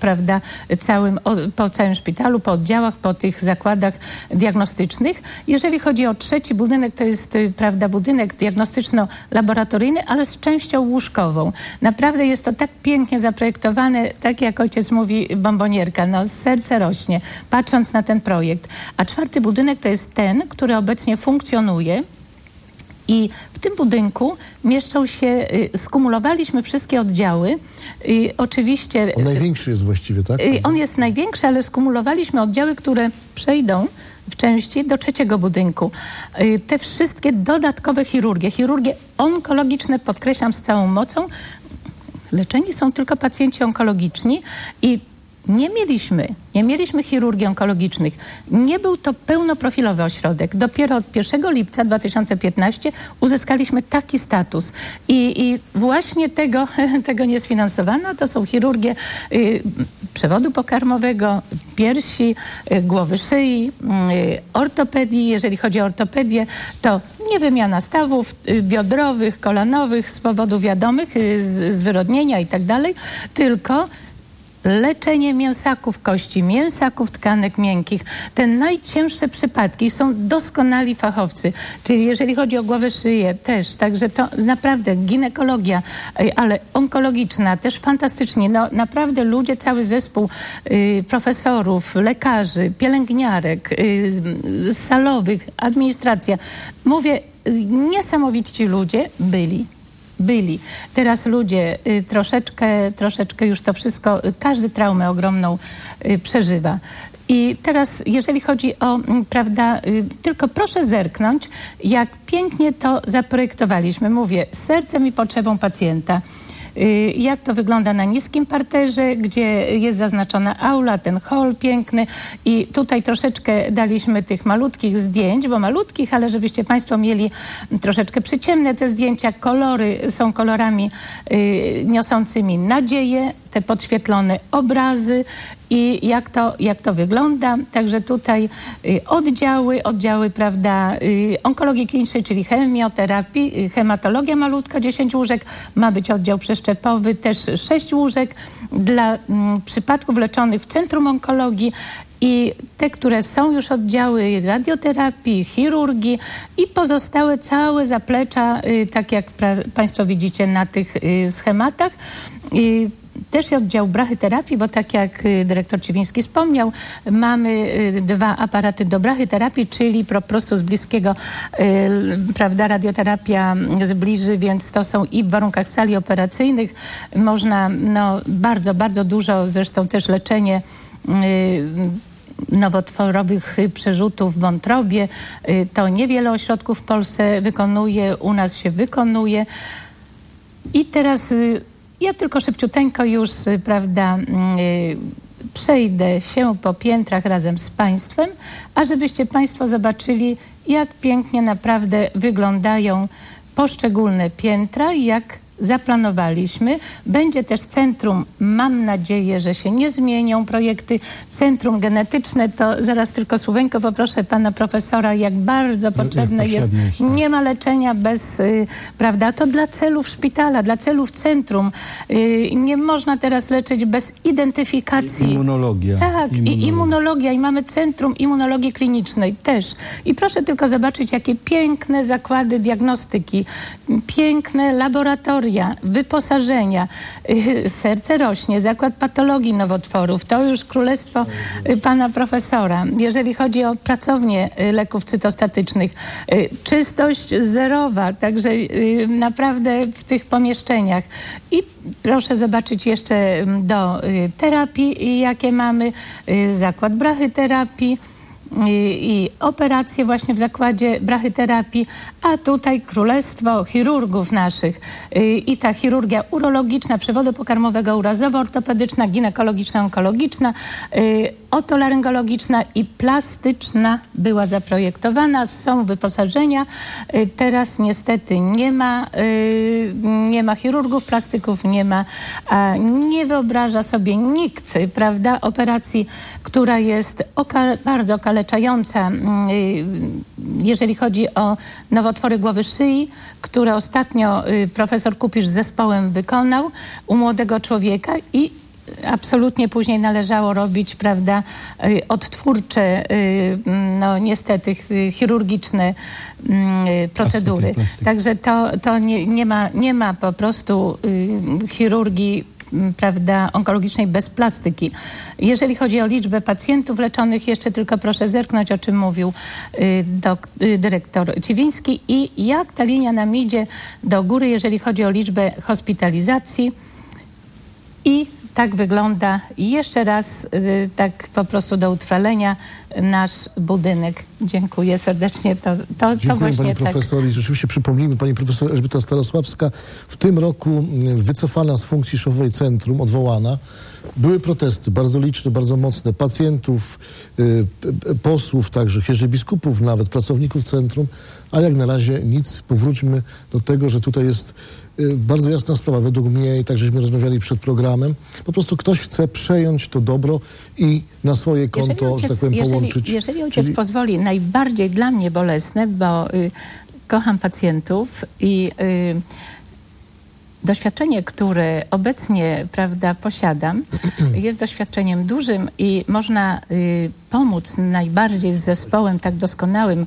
po całym szpitalu, po oddziałach, po tych zakładach diagnostycznych. Jeżeli chodzi o trzeci budynek, to jest, budynek diagnostyczno-laboratoryjny, ale z częścią łóżkową. Naprawdę jest to tak pięknie zaprojektowane, tak jak ojciec mówi, bombonierka. No, serce rośnie, patrząc na ten projekt. A czwarty budynek to jest ten, który obecnie funkcjonuje. I w tym budynku mieszczą się, skumulowaliśmy wszystkie oddziały. Oczywiście... On największy jest właściwie, tak? On jest największy, ale skumulowaliśmy oddziały, które przejdą w części do trzeciego budynku. Te wszystkie dodatkowe chirurgie onkologiczne, podkreślam z całą mocą, leczeni są tylko pacjenci onkologiczni i nie mieliśmy chirurgii onkologicznych. Nie był to pełnoprofilowy ośrodek. Dopiero od 1 lipca 2015 uzyskaliśmy taki status. I właśnie tego nie sfinansowano. To są chirurgie przewodu pokarmowego, piersi, głowy, szyi, ortopedii. Jeżeli chodzi o ortopedię, to nie wymiana stawów biodrowych, kolanowych z powodów wiadomych, z zwyrodnienia i tak dalej, tylko leczenie mięsaków kości, mięsaków tkanek miękkich. Te najcięższe przypadki są doskonali fachowcy. Czyli jeżeli chodzi o głowę, szyję też. Także to naprawdę ginekologia, ale onkologiczna też fantastycznie. No naprawdę ludzie, cały zespół profesorów, lekarzy, pielęgniarek, salowych, administracja. Mówię, niesamowici ludzie byli. Teraz ludzie troszeczkę już to wszystko, każdy traumę ogromną przeżywa. I teraz, jeżeli chodzi o, tylko proszę zerknąć, jak pięknie to zaprojektowaliśmy. Mówię, sercem i potrzebą pacjenta. Jak to wygląda na niskim parterze, gdzie jest zaznaczona aula, ten hol piękny i tutaj troszeczkę daliśmy tych malutkich zdjęć, bo malutkich, ale żebyście Państwo mieli troszeczkę przyciemne te zdjęcia, kolory są kolorami niosącymi nadzieję, te podświetlone obrazy i jak to wygląda. Także tutaj oddziały, onkologii klinicznej, czyli chemioterapii, hematologia malutka, 10 łóżek, ma być oddział przeszczepowy, też 6 łóżek dla przypadków leczonych w Centrum Onkologii i te, które są już oddziały radioterapii, chirurgii i pozostałe całe zaplecza, tak jak Państwo widzicie na tych schematach. Też oddział brachyterapii, bo tak jak dyrektor Ciwiński wspomniał, mamy 2 aparaty do brachyterapii, czyli po prostu z bliskiego, radioterapia zbliży, więc to są i w warunkach sali operacyjnych można bardzo, bardzo dużo, zresztą też leczenie nowotworowych przerzutów w wątrobie. To niewiele ośrodków w Polsce wykonuje, u nas się wykonuje. I teraz ja tylko szybciuteńko już, przejdę się po piętrach razem z Państwem, a żebyście Państwo zobaczyli, jak pięknie naprawdę wyglądają poszczególne piętra i jak zaplanowaliśmy. Będzie też centrum, mam nadzieję, że się nie zmienią projekty. Centrum genetyczne, to zaraz tylko słóweczko poproszę pana profesora, jak bardzo potrzebne jest. Nie ma leczenia bez, to dla celów szpitala, dla celów centrum. Nie można teraz leczyć bez identyfikacji. Immunologia. Tak, i immunologia. I mamy Centrum Immunologii Klinicznej też. I proszę tylko zobaczyć, jakie piękne zakłady diagnostyki, piękne laboratoria, wyposażenia. Serce rośnie, zakład patologii nowotworów. To już królestwo pana profesora. Jeżeli chodzi o pracownię leków cytostatycznych, czystość zerowa, także naprawdę w tych pomieszczeniach. I proszę zobaczyć jeszcze do terapii, jakie mamy. Zakład brachyterapii i operacje właśnie w zakładzie brachyterapii, a tutaj królestwo chirurgów naszych i ta chirurgia urologiczna, przewodu pokarmowego, urazowo-ortopedyczna, ginekologiczna, onkologiczna, otolaryngologiczna i plastyczna była zaprojektowana. Są wyposażenia. Teraz niestety nie ma chirurgów plastyków, nie wyobraża sobie nikt, prawda, operacji, która jest bardzo okaleczająca, jeżeli chodzi o nowotwory głowy szyi, które ostatnio profesor Kupisz z zespołem wykonał u młodego człowieka i absolutnie później należało robić, prawda, odtwórcze, no niestety chirurgiczne procedury. Także to nie ma po prostu chirurgii, prawda, onkologicznej bez plastyki. Jeżeli chodzi o liczbę pacjentów leczonych, jeszcze tylko proszę zerknąć, o czym mówił dyrektor Ciwiński i jak ta linia nam idzie do góry, jeżeli chodzi o liczbę hospitalizacji. I tak wygląda jeszcze raz, tak po prostu do utrwalenia nasz budynek. Dziękuję serdecznie. Dziękuję właśnie pani profesor. I rzeczywiście przypomnijmy, pani profesor Elżbieta Starosławska w tym roku wycofana z funkcji szefowej centrum, odwołana. Były protesty bardzo liczne, bardzo mocne pacjentów, posłów, także księży biskupów, nawet pracowników centrum, a jak na razie nic. Powróćmy do tego, że tutaj jest bardzo jasna sprawa według mnie i tak żeśmy rozmawiali przed programem. Po prostu ktoś chce przejąć to dobro i na swoje konto, że tak powiem, połączyć. Jeżeli ojciec pozwoli, najbardziej dla mnie bolesne, bo kocham pacjentów i doświadczenie, które obecnie, prawda, posiadam, jest doświadczeniem dużym i można pomóc najbardziej z zespołem tak doskonałym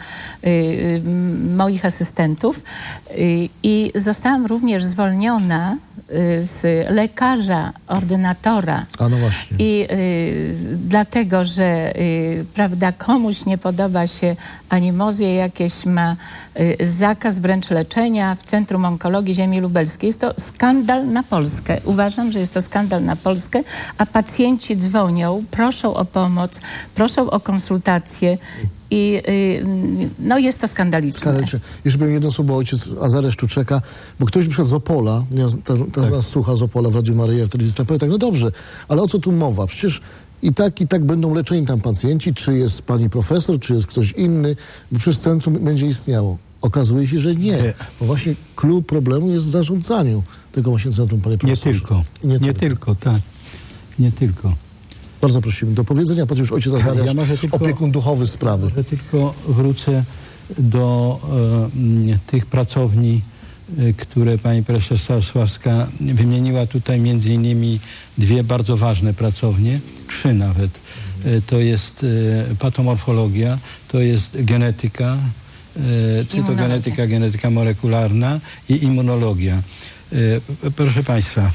moich asystentów i zostałam również zwolniona z lekarza, ordynatora. A no właśnie. I dlatego, że prawda, komuś nie podoba się animozje jakieś, ma zakaz wręcz leczenia w Centrum Onkologii Ziemi Lubelskiej. Jest to skandal na Polskę. Uważam, że jest to skandal na Polskę, a pacjenci dzwonią, proszą o pomoc, proszą o konsultacje i no jest to skandaliczne. Jeszcze powiem jedno słowo, ojciec Azary Szczuczeka, bo ktoś na przykład z Opola, teraz nas słucha z Opola w Radiu Maryja, w telewizji, powie tak, no dobrze, ale o co tu mowa? Przecież i tak będą leczeni tam pacjenci, czy jest pani profesor, czy jest ktoś inny, bo przecież centrum będzie istniało. Okazuje się, że nie, bo właśnie klucz problemu jest w zarządzaniu tego właśnie centrum, panie profesorze. Nie tylko. Bardzo prosimy. Do powiedzenia, potem już ojciec Azariasz, opiekun duchowy sprawy. Może tylko wrócę do tych pracowni, które pani profesor Starosławska wymieniła tutaj, między innymi 2 bardzo ważne pracownie, 3 nawet. To jest patomorfologia, to jest genetyka, cytogenetyka, genetyka molekularna i immunologia. Proszę państwa,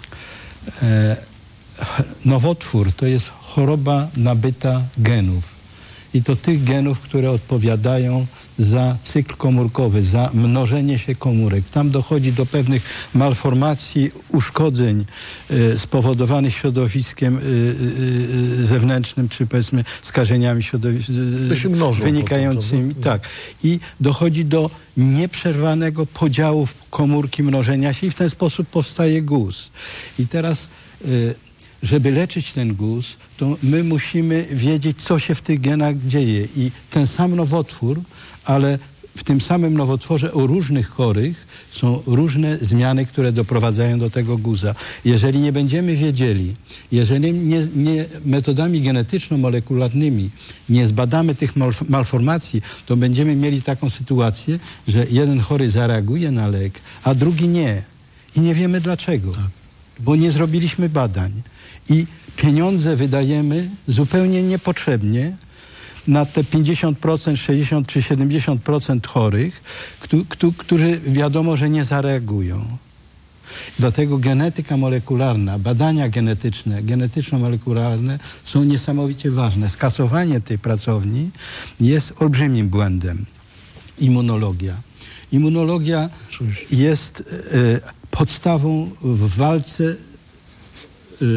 nowotwór to jest choroba nabyta genów. I to tych genów, które odpowiadają za cykl komórkowy, za mnożenie się komórek. Tam dochodzi do pewnych malformacji, uszkodzeń spowodowanych środowiskiem zewnętrznym, czy powiedzmy skażeniami wynikającymi. Tak. I dochodzi do nieprzerwanego podziału komórki, mnożenia się i w ten sposób powstaje guz. I teraz żeby leczyć ten guz, to my musimy wiedzieć, co się w tych genach dzieje. I ten sam nowotwór, ale w tym samym nowotworze u różnych chorych są różne zmiany, które doprowadzają do tego guza. Jeżeli nie będziemy wiedzieli, jeżeli nie metodami genetyczno-molekularnymi nie zbadamy tych malformacji, to będziemy mieli taką sytuację, że jeden chory zareaguje na lek, a drugi nie. I nie wiemy dlaczego. Bo nie zrobiliśmy badań. I pieniądze wydajemy zupełnie niepotrzebnie na te 50%, 60 czy 70% chorych, którzy wiadomo, że nie zareagują. Dlatego genetyka molekularna, badania genetyczne, genetyczno-molekularne są niesamowicie ważne. Skasowanie tej pracowni jest olbrzymim błędem. Immunologia. Immunologia jest podstawą w walce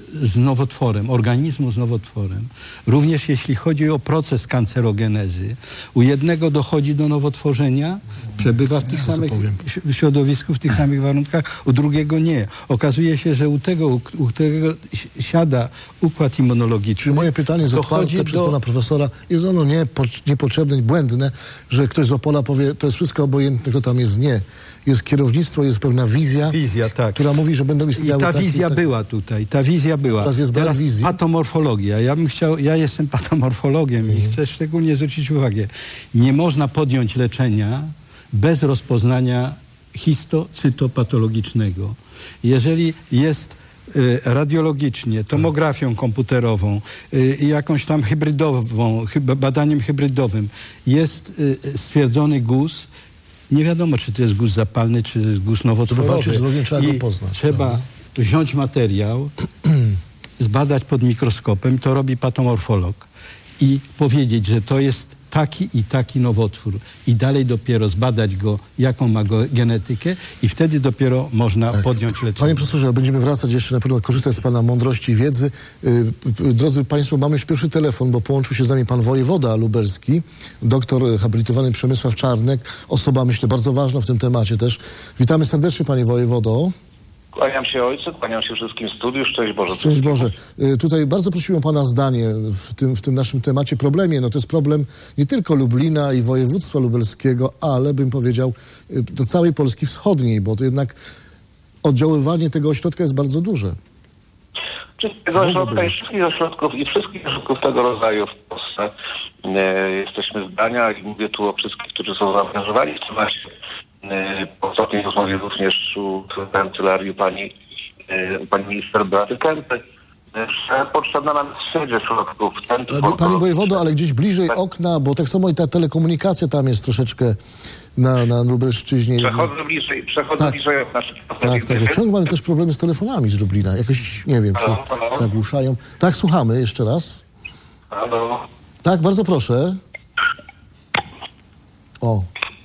z nowotworem, organizmu z nowotworem, również jeśli chodzi o proces kancerogenezy, u jednego dochodzi do nowotworzenia, przebywa w tych samych środowisku, w tych samych warunkach, u drugiego nie. Okazuje się, że u którego siada układ immunologiczny. Czyli moje pytanie jest otwarte przez pana profesora. Jest ono niepotrzebne, błędne, że ktoś z Opola powie, to jest wszystko obojętne, kto tam jest. Nie. Jest kierownictwo, jest pewna wizja, tak, która mówi, że będą istniały... I ta wizja była tutaj, ta wizja była. Teraz wizji. Patomorfologia. Ja jestem patomorfologiem i chcę szczególnie zwrócić uwagę. Nie można podjąć leczenia bez rozpoznania histocytopatologicznego. Jeżeli jest radiologicznie, tomografią komputerową, jakąś tam hybrydową, badaniem hybrydowym jest stwierdzony guz, nie wiadomo, czy to jest guz zapalny, czy jest guz nowotworowy. Trzeba go poznać. Trzeba wziąć materiał, zbadać pod mikroskopem, to robi patomorfolog i powiedzieć, że to jest taki i taki nowotwór i dalej dopiero zbadać go, jaką ma genetykę i wtedy dopiero można podjąć leczenie. Panie profesorze, będziemy wracać jeszcze na pewno, korzystać z pana mądrości i wiedzy. Drodzy państwo, mamy już pierwszy telefon, bo połączył się z nami pan wojewoda lubelski, doktor habilitowany Przemysław Czarnek, osoba, myślę, bardzo ważna w tym temacie też. Witamy serdecznie, panie wojewodo. Kłaniam się ojcu, kłaniam się wszystkim studiu. Szczęść Boże. Szczęść Boże. Tutaj bardzo prosiłem pana zdanie w tym naszym temacie, problemie. No to jest problem nie tylko Lublina i województwa lubelskiego, ale bym powiedział do całej Polski wschodniej, bo to jednak oddziaływanie tego ośrodka jest bardzo duże. Tego ośrodka i wszystkich ośrodków tego rodzaju w Polsce jesteśmy zdania i mówię tu o wszystkich, którzy są zaangażowani w temacie. Po ostatniej rozmowie również u kancelarii pani minister Beaty Kępy, że potrzebna nam sieć środków. Panie wojewodo, ale gdzieś bliżej okna, bo tak samo i ta telekomunikacja tam jest troszeczkę na Lubelszczyźnie. Przechodzę bliżej okna. Tak. Ciągle mamy też problemy z telefonami z Lublina. Jakoś, nie wiem, czy zagłuszają. Tak, słuchamy jeszcze raz. Halo. Tak, bardzo proszę. O.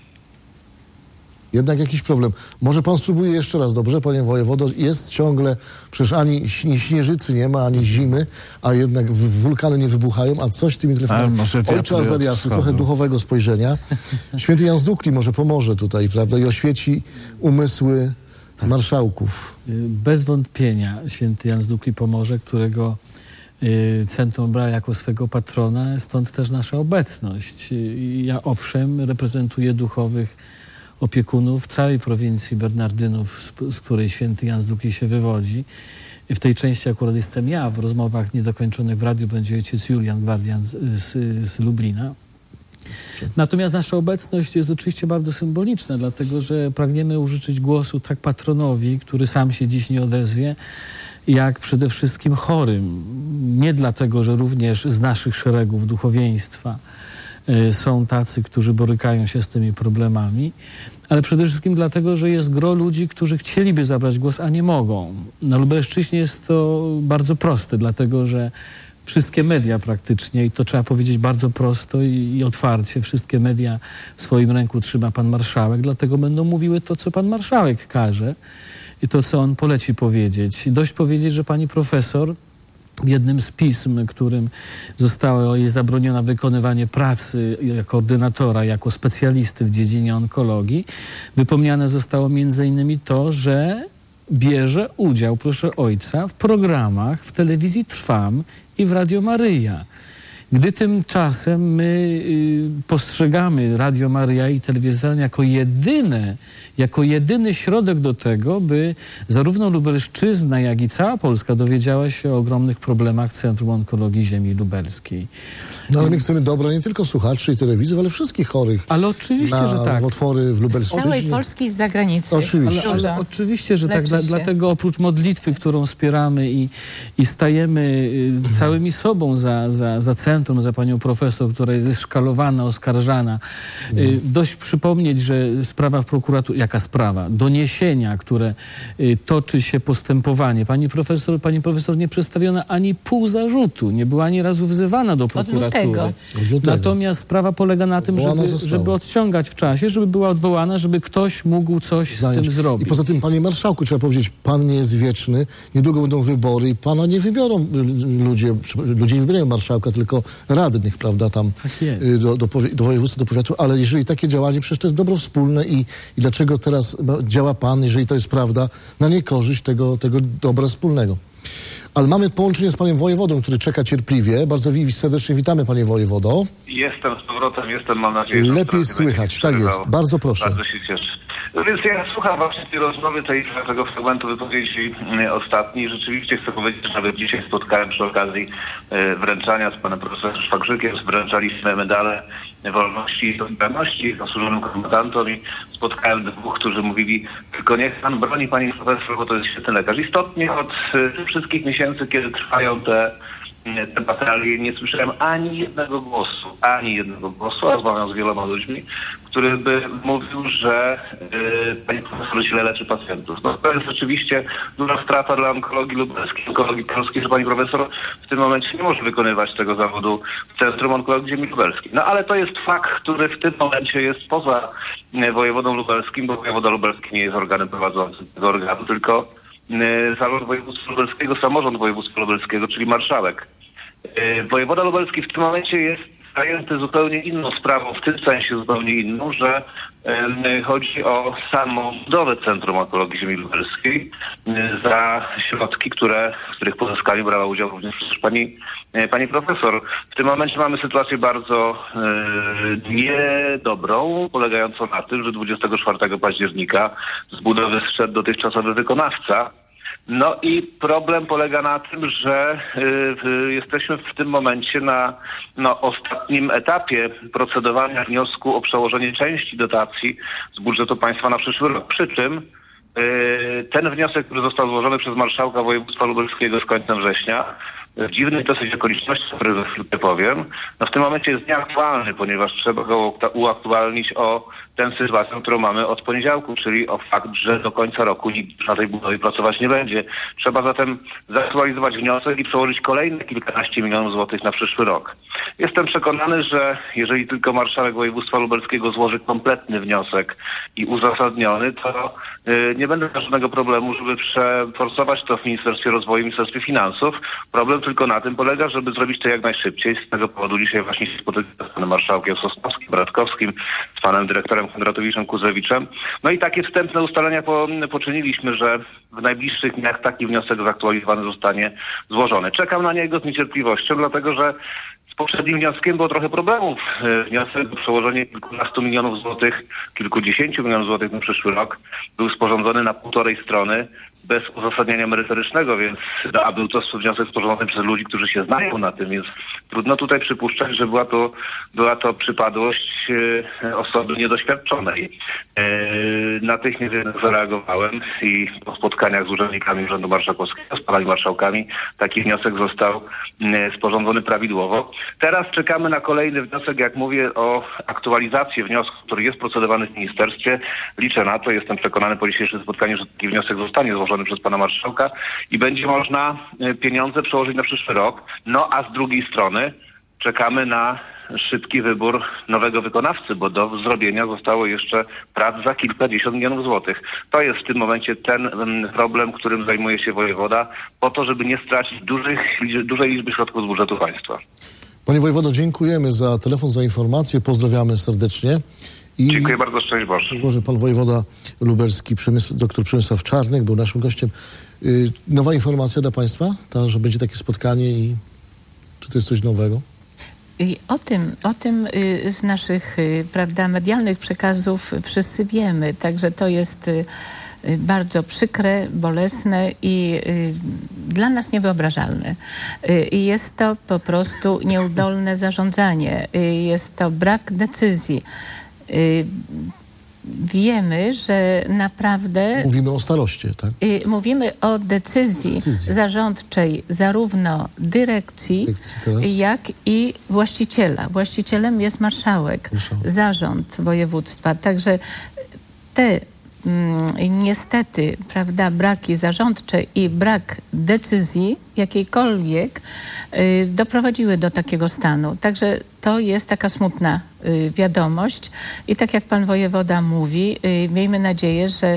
Jednak jakiś problem. Może pan spróbuje jeszcze raz, dobrze, panie wojewodo? Jest ciągle, przecież ani śnieżycy nie ma, ani zimy, a jednak wulkany nie wybuchają, a coś z tymi telefonami. Ojcze Azariaszu, trochę duchowego spojrzenia. Święty Jan z Dukli może pomoże tutaj, prawda, i oświeci umysły marszałków. Bez wątpienia święty Jan z Dukli pomoże, którego centrum brał jako swego patrona, stąd też nasza obecność. Ja owszem reprezentuję duchowych opiekunów całej prowincji Bernardynów, z której święty Jan z Dukli się wywodzi. W tej części akurat jestem ja. W rozmowach niedokończonych w radiu będzie ojciec Julian Gwardian z Lublina. Natomiast nasza obecność jest oczywiście bardzo symboliczna, dlatego że pragniemy użyczyć głosu tak patronowi, który sam się dziś nie odezwie, jak przede wszystkim chorym. Nie dlatego, że również z naszych szeregów duchowieństwa są tacy, którzy borykają się z tymi problemami, ale przede wszystkim dlatego, że jest gro ludzi, którzy chcieliby zabrać głos, a nie mogą. Na Lubelszczyźnie jest to bardzo proste, dlatego że wszystkie media praktycznie, i to trzeba powiedzieć bardzo prosto i otwarcie, wszystkie media w swoim ręku trzyma pan marszałek, dlatego będą mówiły to, co pan marszałek każe i to, co on poleci powiedzieć. Dość powiedzieć, że pani profesor w jednym z pism, którym zostało jej zabronione wykonywanie pracy jako ordynatora, jako specjalisty w dziedzinie onkologii, wypomniane zostało m.in. to, że bierze udział, proszę ojca, w programach w telewizji Trwam i w Radio Maryja. Gdy tymczasem my postrzegamy Radio Maryja i telewizję jako jedyny środek do tego, by zarówno Lubelszczyzna, jak i cała Polska dowiedziała się o ogromnych problemach Centrum Onkologii Ziemi Lubelskiej. No ale my chcemy dobra nie tylko słuchaczy i telewizji, ale wszystkich chorych. Ale oczywiście, że tak. Nowotwory w Lubelszczyźnie. Z całej Polski i z zagranicy. Oczywiście. Ale oczywiście, że tak. Dlatego oprócz modlitwy, którą wspieramy i stajemy całymi sobą za centrum centrum za panią profesor, która jest zeszkalowana, oskarżana. Dość przypomnieć, że sprawa w prokuraturze, jaka sprawa? Doniesienia, które toczy się postępowanie. Pani profesor nie przedstawiona ani pół zarzutu, nie była ani razu wzywana do prokuratury. Natomiast sprawa polega na tym, żeby odciągać w czasie, żeby była odwołana, żeby ktoś mógł coś z tym zrobić. I poza tym, panie marszałku, trzeba powiedzieć, pan nie jest wieczny, niedługo będą wybory i pana nie wybiorą ludzie nie wybierają marszałka, tylko radnych, prawda, tam do województwa, do powiatu, ale jeżeli takie działanie, przecież to jest dobro wspólne i dlaczego teraz działa pan, jeżeli to jest prawda, na niekorzyść tego dobra wspólnego. Ale mamy połączenie z panem wojewodą, który czeka cierpliwie. Bardzo serdecznie witamy, panie wojewodo. Jestem z powrotem, mam nadzieję, że lepiej słychać, tak jest. Bardzo proszę. Bardzo się cieszę. Więc ja słucham właśnie tej rozmowy, tego fragmentu wypowiedzi ostatniej. Rzeczywiście chcę powiedzieć, że nawet dzisiaj spotkałem przy okazji wręczania z panem profesorem Szwagrzykiem, wręczaliśmy medale wolności i solidarności zasłużonym kombatantom i spotkałem dwóch, którzy mówili, tylko niech pan broni, pani profesor, bo to jest świetny lekarz. Istotnie od tych wszystkich miesięcy, kiedy trwają te batalie, nie słyszałem ani jednego głosu, a rozmawiam z wieloma ludźmi, który by mówił, że pani profesor źle leczy pacjentów. No to jest rzeczywiście duża strata dla onkologii lubelskiej, onkologii polskiej, że pani profesor w tym momencie nie może wykonywać tego zawodu w Centrum Onkologii Ziemi Lubelskiej. No ale to jest fakt, który w tym momencie jest poza wojewodą lubelskim, bo wojewoda lubelski nie jest organem prowadzącym tego organu, tylko zarząd województwa lubelskiego, samorząd województwa lubelskiego, czyli marszałek. Wojewoda lubelski w tym momencie jest zajęty zupełnie inną sprawą, w tym sensie zupełnie inną, że chodzi o samą budowę Centrum Onkologii Ziemi Lubelskiej za środki, w których pozyskaniu brała udział również przecież pani profesor. W tym momencie mamy sytuację bardzo niedobrą, polegającą na tym, że 24 października z budowy zszedł dotychczasowy wykonawca. No i problem polega na tym, że jesteśmy w tym momencie na ostatnim etapie procedowania wniosku o przełożenie części dotacji z budżetu państwa na przyszły rok. Przy czym ten wniosek, który został złożony przez marszałka województwa lubelskiego z końcem września, w dziwnych dosyć okolicznościach, o których za chwilkę powiem, w tym momencie jest nieaktualny, ponieważ trzeba go uaktualnić o tę sytuację, którą mamy od poniedziałku, czyli o fakt, że do końca roku nikt na tej budowie pracować nie będzie. Trzeba zatem zaktualizować wniosek i przełożyć kolejne kilkanaście milionów złotych na przyszły rok. Jestem przekonany, że jeżeli tylko marszałek województwa lubelskiego złoży kompletny wniosek i uzasadniony, to nie będę miał żadnego problemu, żeby przeforsować to w Ministerstwie Rozwoju i Ministerstwie Finansów. Problem tylko na tym polega, żeby zrobić to jak najszybciej. Z tego powodu dzisiaj właśnie się spotykam z panem marszałkiem Sosnowskim, Bratkowskim, z panem dyrektorem Kondratowiczem, Kuzewiczem. No i takie wstępne ustalenia poczyniliśmy, że w najbliższych dniach taki wniosek zaktualizowany zostanie złożony. Czekam na niego z niecierpliwością, dlatego że z poprzednim wnioskiem było trochę problemów. Wniosek o przełożenie kilkunastu milionów złotych, kilkudziesięciu milionów złotych na przyszły rok był sporządzony na 1,5 strony bez uzasadnienia merytorycznego, więc a był to wniosek sporządzony przez ludzi, którzy się znają na tym, więc trudno tutaj przypuszczać, że była to przypadłość osoby niedoświadczonej. Natychmiast zareagowałem i po spotkaniach z urzędnikami Urzędu Marszałkowskiego, z panami marszałkami, taki wniosek został sporządzony prawidłowo. Teraz czekamy na kolejny wniosek, jak mówię, o aktualizację wniosku, który jest procedowany w ministerstwie. Liczę na to, jestem przekonany po dzisiejszym spotkaniu, że taki wniosek zostanie złożony przez pana marszałka i będzie można pieniądze przełożyć na przyszły rok. No a z drugiej strony czekamy na szybki wybór nowego wykonawcy, bo do zrobienia zostało jeszcze prac za kilkadziesiąt milionów złotych. To jest w tym momencie ten problem, którym zajmuje się wojewoda, po to, żeby nie stracić dużej liczby środków z budżetu państwa. Panie wojewodo, dziękujemy za telefon, za informację. Pozdrawiamy serdecznie. Dziękuję bardzo, szczęść Boże. Może pan wojewoda lubelski, dr Przemysław Czarnek był naszym gościem. Nowa informacja dla państwa? Że będzie takie spotkanie i czy to jest coś nowego? I o tym z naszych, medialnych przekazów wszyscy wiemy. Także to jest bardzo przykre, bolesne i dla nas niewyobrażalne. I jest to po prostu nieudolne zarządzanie. Jest to brak decyzji. wiemy, że naprawdę... Mówimy o staroście, tak? Mówimy o decyzji zarządczej zarówno dyrekcji, jak i właściciela. Właścicielem jest marszałek, zarząd województwa. Także te niestety, prawda, braki zarządcze i brak decyzji jakiejkolwiek doprowadziły do takiego stanu. Także to jest taka smutna wiadomość i tak jak pan wojewoda mówi, miejmy nadzieję, że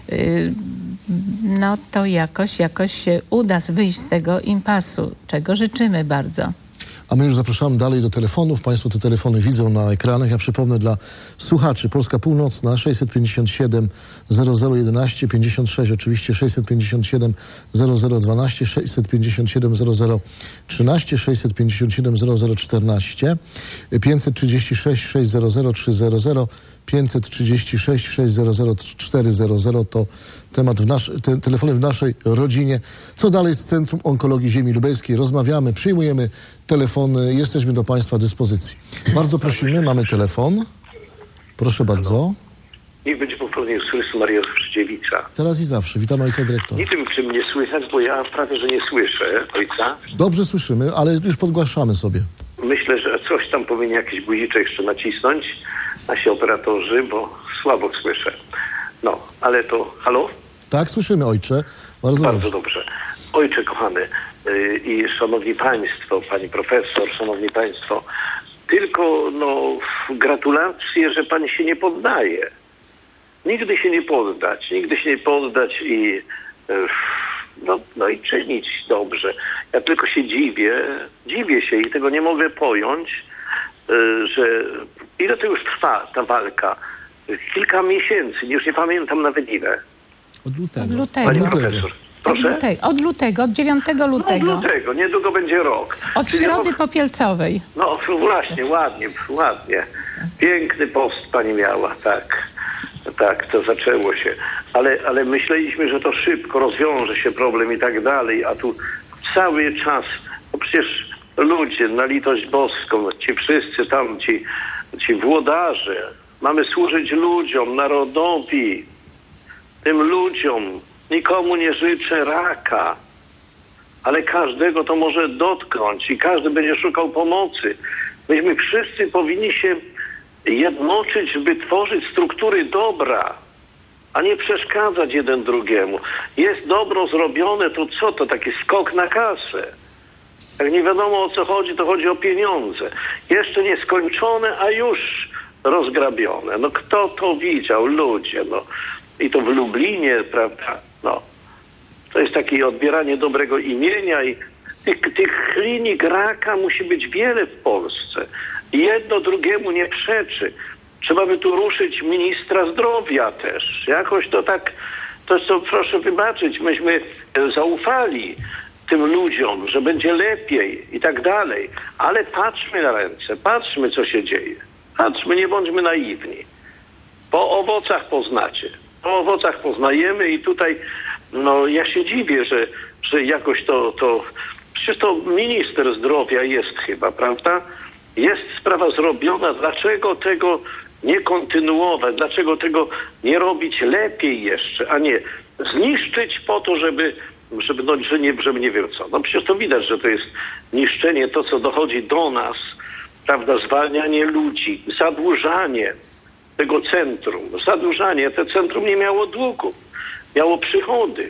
no to jakoś się uda wyjść z tego impasu, czego życzymy bardzo. A my już zapraszamy dalej do telefonów. Państwo te telefony widzą na ekranach. Ja przypomnę dla słuchaczy. Polska Północna 657 0011 56, oczywiście 657 0012, 657 0013, 657 0014, 536 600 300, 536 600 400 to temat telefony w naszej rodzinie. Co dalej z Centrum Onkologii Ziemi Lubelskiej? Rozmawiamy, przyjmujemy telefony, jesteśmy do Państwa dyspozycji. Bardzo prosimy, mamy telefon. Proszę bardzo. Niech będzie pochwalony Jezus Chrystus, Maria Zawsze-Dziewica. Teraz i zawsze. Witam ojca dyrektora. Nie wiem, czy mnie słychać, bo ja prawie, że nie słyszę ojca. Dobrze słyszymy, ale już podgłaszamy sobie. Myślę, że coś tam powinien jakiś guziczek jeszcze nacisnąć nasi operatorzy, bo słabo słyszę. No, ale to... Halo? Tak, słyszymy, ojcze. Bardzo dobrze. Ojcze kochany i szanowni państwo, pani profesor, szanowni państwo, tylko gratulacje, że pan się nie poddaje. Nigdy się nie poddać i i czynić dobrze. Ja tylko się dziwię się i tego nie mogę pojąć, że ile to już trwa ta walka? Kilka miesięcy, już nie pamiętam nawet ile. Od lutego. Pani profesor. Proszę? Od lutego, od 9 lutego. Od lutego, niedługo będzie rok. Od Środy Popielcowej. No właśnie, ładnie. Piękny post pani miała, tak, to zaczęło się. Ale myśleliśmy, że to szybko rozwiąże się problem i tak dalej, a tu cały czas, przecież ludzie, na litość boską, ci wszyscy tam, ci włodarze, mamy służyć ludziom, narodowi, tym ludziom. Nikomu nie życzę raka, ale każdego to może dotknąć i każdy będzie szukał pomocy. Myśmy wszyscy powinni się jednoczyć, by tworzyć struktury dobra, a nie przeszkadzać jeden drugiemu. Jest dobro zrobione, to co? To taki skok na kasę. Jak nie wiadomo o co chodzi, to chodzi o pieniądze. Jeszcze nieskończone, a już rozgrabione. No kto to widział? Ludzie, I to w Lublinie, prawda? To jest takie odbieranie dobrego imienia i tych klinik raka musi być wiele w Polsce. Jedno drugiemu nie przeczy. Trzeba by tu ruszyć ministra zdrowia też. Jakoś to tak, to proszę wybaczyć, myśmy zaufali tym ludziom, że będzie lepiej i tak dalej. Ale patrzmy na ręce, patrzmy co się dzieje. Patrzmy, nie bądźmy naiwni. Po owocach poznacie. Po owocach poznajemy i tutaj ja się dziwię, że jakoś to przecież to minister zdrowia jest chyba, prawda? Jest sprawa zrobiona. Dlaczego tego nie kontynuować? Dlaczego tego nie robić lepiej jeszcze, a nie zniszczyć po to, żeby nie wiem co. Przecież to widać, że to jest niszczenie, to co dochodzi do nas, prawda? Zwalnianie ludzi, zadłużanie tego centrum. Zadłużanie. To centrum nie miało długów. Miało przychody.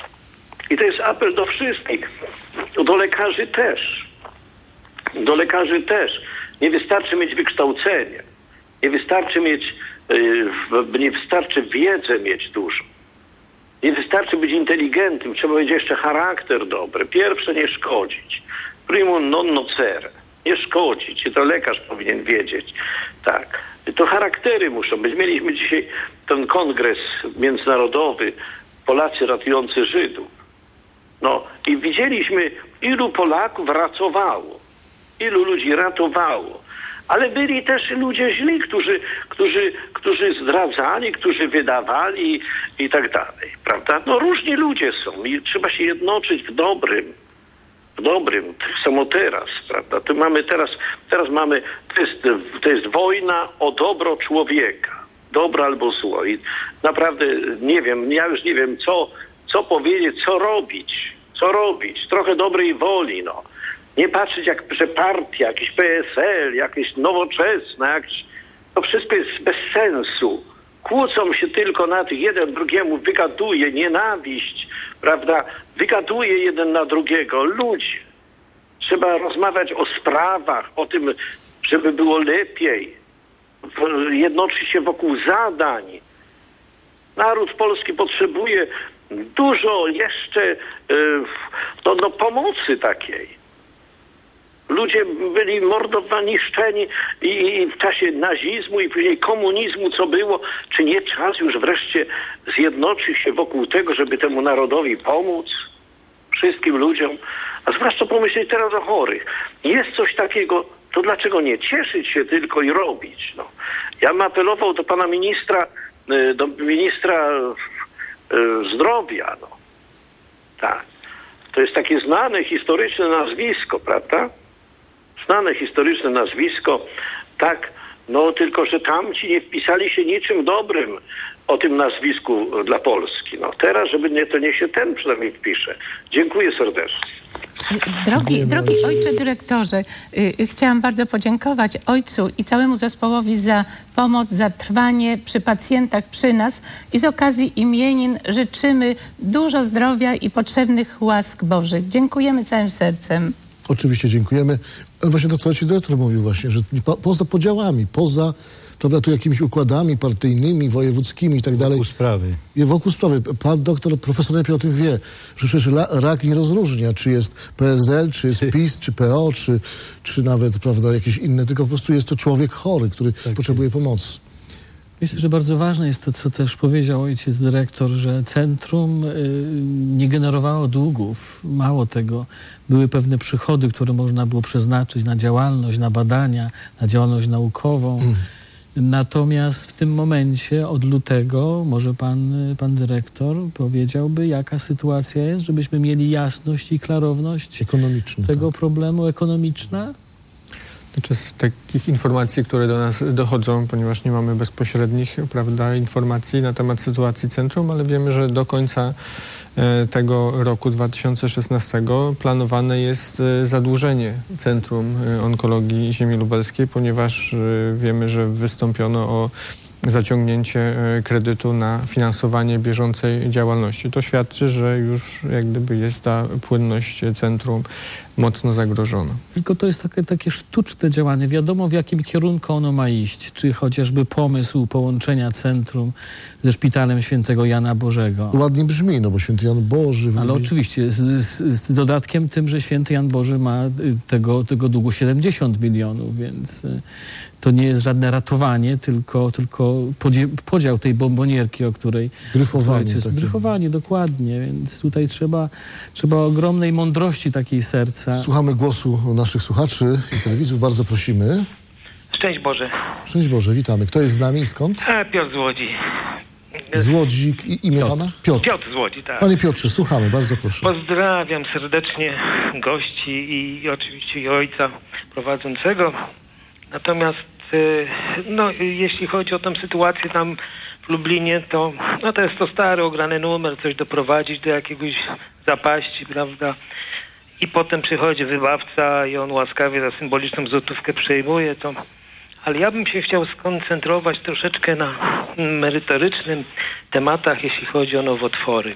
I to jest apel do wszystkich. Do lekarzy też. Nie wystarczy mieć wykształcenie. Nie wystarczy wiedzę mieć dużo. Nie wystarczy być inteligentnym. Trzeba mieć jeszcze charakter dobry. Pierwsze, nie szkodzić. Primum non nocere. Nie szkodzić. I to lekarz powinien wiedzieć. Tak. To charaktery muszą być. Mieliśmy dzisiaj ten kongres międzynarodowy Polacy ratujący Żydów. I widzieliśmy, ilu Polaków ratowało. Ilu ludzi ratowało. Ale byli też ludzie źli, którzy zdradzali, którzy wydawali i tak dalej. Prawda? Różni ludzie są i trzeba się jednoczyć w dobrym. Tak samo teraz, prawda? Teraz mamy, to jest wojna o dobro człowieka. dobro albo zło. I naprawdę nie wiem, ja już nie wiem, co powiedzieć, co robić. Trochę dobrej woli, no. Nie patrzeć że partia, jakiś PSL, jakieś Nowoczesna, to wszystko jest bez sensu. Kłócą się tylko na tych, jeden drugiemu wygaduje nienawiść, prawda? Wygaduje jeden na drugiego. Ludzie. Trzeba rozmawiać o sprawach, o tym, żeby było lepiej. Jednoczyć się wokół zadań. Naród polski potrzebuje dużo jeszcze pomocy takiej. Ludzie byli mordowani, niszczeni i w czasie nazizmu i później komunizmu, co było. Czy nie czas już wreszcie zjednoczyć się wokół tego, żeby temu narodowi pomóc? Wszystkim ludziom. A zwłaszcza pomyśleć teraz o chorych. Jest coś takiego, to dlaczego nie cieszyć się tylko i robić? No. Ja bym apelował do pana ministra, zdrowia. No. Tak. To jest takie znane historyczne nazwisko, prawda? Znane historyczne nazwisko, tak, no tylko, że tamci nie wpisali się niczym dobrym o tym nazwisku dla Polski. No teraz, niech się ten przynajmniej wpisze. Dziękuję serdecznie. Drogi ojcze dyrektorze, chciałam bardzo podziękować ojcu i całemu zespołowi za pomoc, za trwanie przy pacjentach, przy nas i z okazji imienin życzymy dużo zdrowia i potrzebnych łask Bożych. Dziękujemy całym sercem. Oczywiście dziękujemy. Właśnie to, co ojciec dyrektor mówił właśnie, że poza podziałami, poza tu jakimiś układami partyjnymi, wojewódzkimi i tak dalej. Wokół sprawy. Pan doktor, profesor najlepiej o tym wie, że przecież rak nie rozróżnia, czy jest PSL, czy jest PiS, czy PO, czy nawet, prawda, jakieś inne, tylko po prostu jest to człowiek chory, który potrzebuje pomocy. Myślę, że bardzo ważne jest to, co też powiedział ojciec dyrektor, że centrum nie generowało długów. Mało tego, były pewne przychody, które można było przeznaczyć na działalność, na badania, na działalność naukową. Natomiast w tym momencie od lutego może pan dyrektor powiedziałby, jaka sytuacja jest, żebyśmy mieli jasność i klarowność tego problemu ekonomiczna? Znaczy z takich informacji, które do nas dochodzą, ponieważ nie mamy bezpośrednich, prawda, informacji na temat sytuacji centrum, ale wiemy, że do końca tego roku 2016 planowane jest zadłużenie Centrum Onkologii Ziemi Lubelskiej, ponieważ wiemy, że wystąpiono o zaciągnięcie kredytu na finansowanie bieżącej działalności. To świadczy, że już jak gdyby jest ta płynność centrum mocno zagrożona. Tylko to jest takie sztuczne działanie. Wiadomo, w jakim kierunku ono ma iść. Czy chociażby pomysł połączenia centrum ze Szpitalem Świętego Jana Bożego. Ładnie brzmi, no bo Święty Jan Boży... Ale oczywiście, z dodatkiem tym, że Święty Jan Boży ma tego długu 70 milionów, więc... To nie jest żadne ratowanie, tylko podział tej bombonierki, o której... Dryfowanie, dokładnie. Więc tutaj trzeba ogromnej mądrości takiej serca. Słuchamy głosu naszych słuchaczy i telewidzów. Bardzo prosimy. Szczęść Boże. Szczęść Boże, witamy. Kto jest z nami? Skąd? Piotr z Łodzi. Z Łodzi. Imię pana? Piotr z Łodzi, tak. Panie Piotrze, słuchamy. Bardzo proszę. Pozdrawiam serdecznie gości i oczywiście i ojca prowadzącego. Natomiast jeśli chodzi o tę sytuację tam w Lublinie, to jest to stary, ograny numer, coś doprowadzić do jakiegoś zapaści, prawda? I potem przychodzi wybawca i on łaskawie za symboliczną złotówkę przejmuje to. Ale ja bym się chciał skoncentrować troszeczkę na merytorycznym tematach, jeśli chodzi o nowotwory.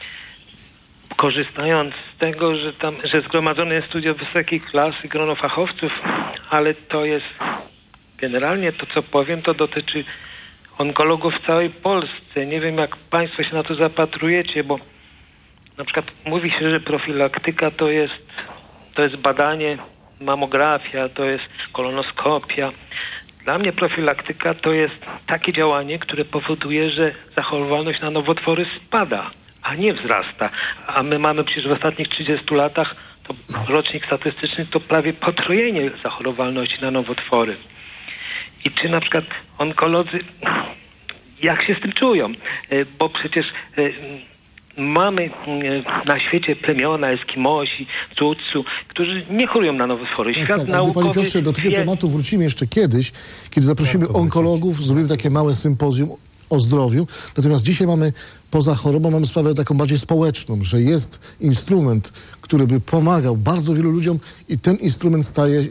Korzystając z tego, że zgromadzone jest studio wysokiej klasy, grono fachowców, ale to jest... Generalnie to, co powiem, to dotyczy onkologów w całej Polsce. Nie wiem, jak państwo się na to zapatrujecie, bo na przykład mówi się, że profilaktyka to jest badanie, mamografia, to jest kolonoskopia. Dla mnie profilaktyka to jest takie działanie, które powoduje, że zachorowalność na nowotwory spada, a nie wzrasta. A my mamy przecież w ostatnich 30 latach, to rocznik statystyczny to prawie potrojenie zachorowalności na nowotwory. I czy na przykład onkolodzy, jak się z tym czują? Bo przecież mamy na świecie plemiona Eskimosi, Tutsu, którzy nie chorują na nowotwory. Świat tak, naukowy... Panie Piotrze, do tego tematu wrócimy jeszcze kiedyś, kiedy zaprosimy onkologów, zrobimy takie małe sympozjum o zdrowiu. Natomiast dzisiaj poza chorobą mamy sprawę taką bardziej społeczną, że jest instrument, który by pomagał bardzo wielu ludziom i ten instrument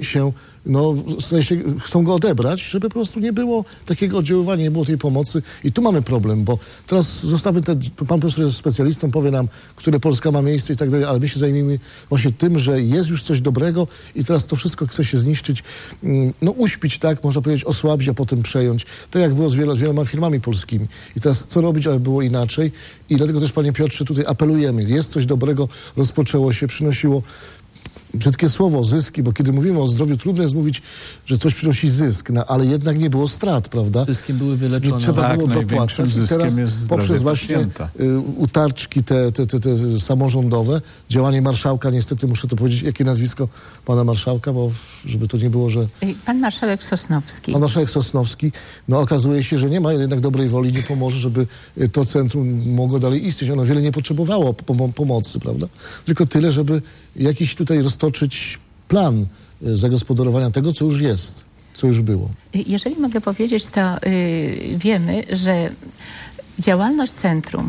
chcą go odebrać, żeby po prostu nie było takiego oddziaływania, nie było tej pomocy. I tu mamy problem, bo teraz pan profesor jest specjalistą, powie nam, które Polska ma miejsce i tak dalej, ale my się zajmijmy właśnie tym, że jest już coś dobrego i teraz to wszystko chce się zniszczyć, uśpić, tak, można powiedzieć, osłabić, a potem przejąć. Tak jak było z wieloma firmami polskimi. I teraz co robić, aby było inaczej? I dlatego też, panie Piotrze, tutaj apelujemy. Jest coś dobrego, rozpoczęło się, przynosiło brzydkie słowo, zyski, bo kiedy mówimy o zdrowiu, trudno jest mówić, że coś przynosi zysk, ale jednak nie było strat, prawda? Zyskiem były wyleczone. Trzeba było dopłacać. I teraz poprzez właśnie utarczki te samorządowe, działanie marszałka, niestety muszę to powiedzieć, jakie nazwisko pana marszałka, bo żeby to nie było, że... Pan marszałek Sosnowski. Pan marszałek Sosnowski, okazuje się, że nie ma jednak dobrej woli, nie pomoże, żeby to centrum mogło dalej istnieć. Ono wiele nie potrzebowało pomocy, prawda? Tylko tyle, żeby jakiś tutaj roztoczyć plan zagospodarowania tego, co już jest, co już było. Jeżeli mogę powiedzieć, to wiemy, że działalność centrum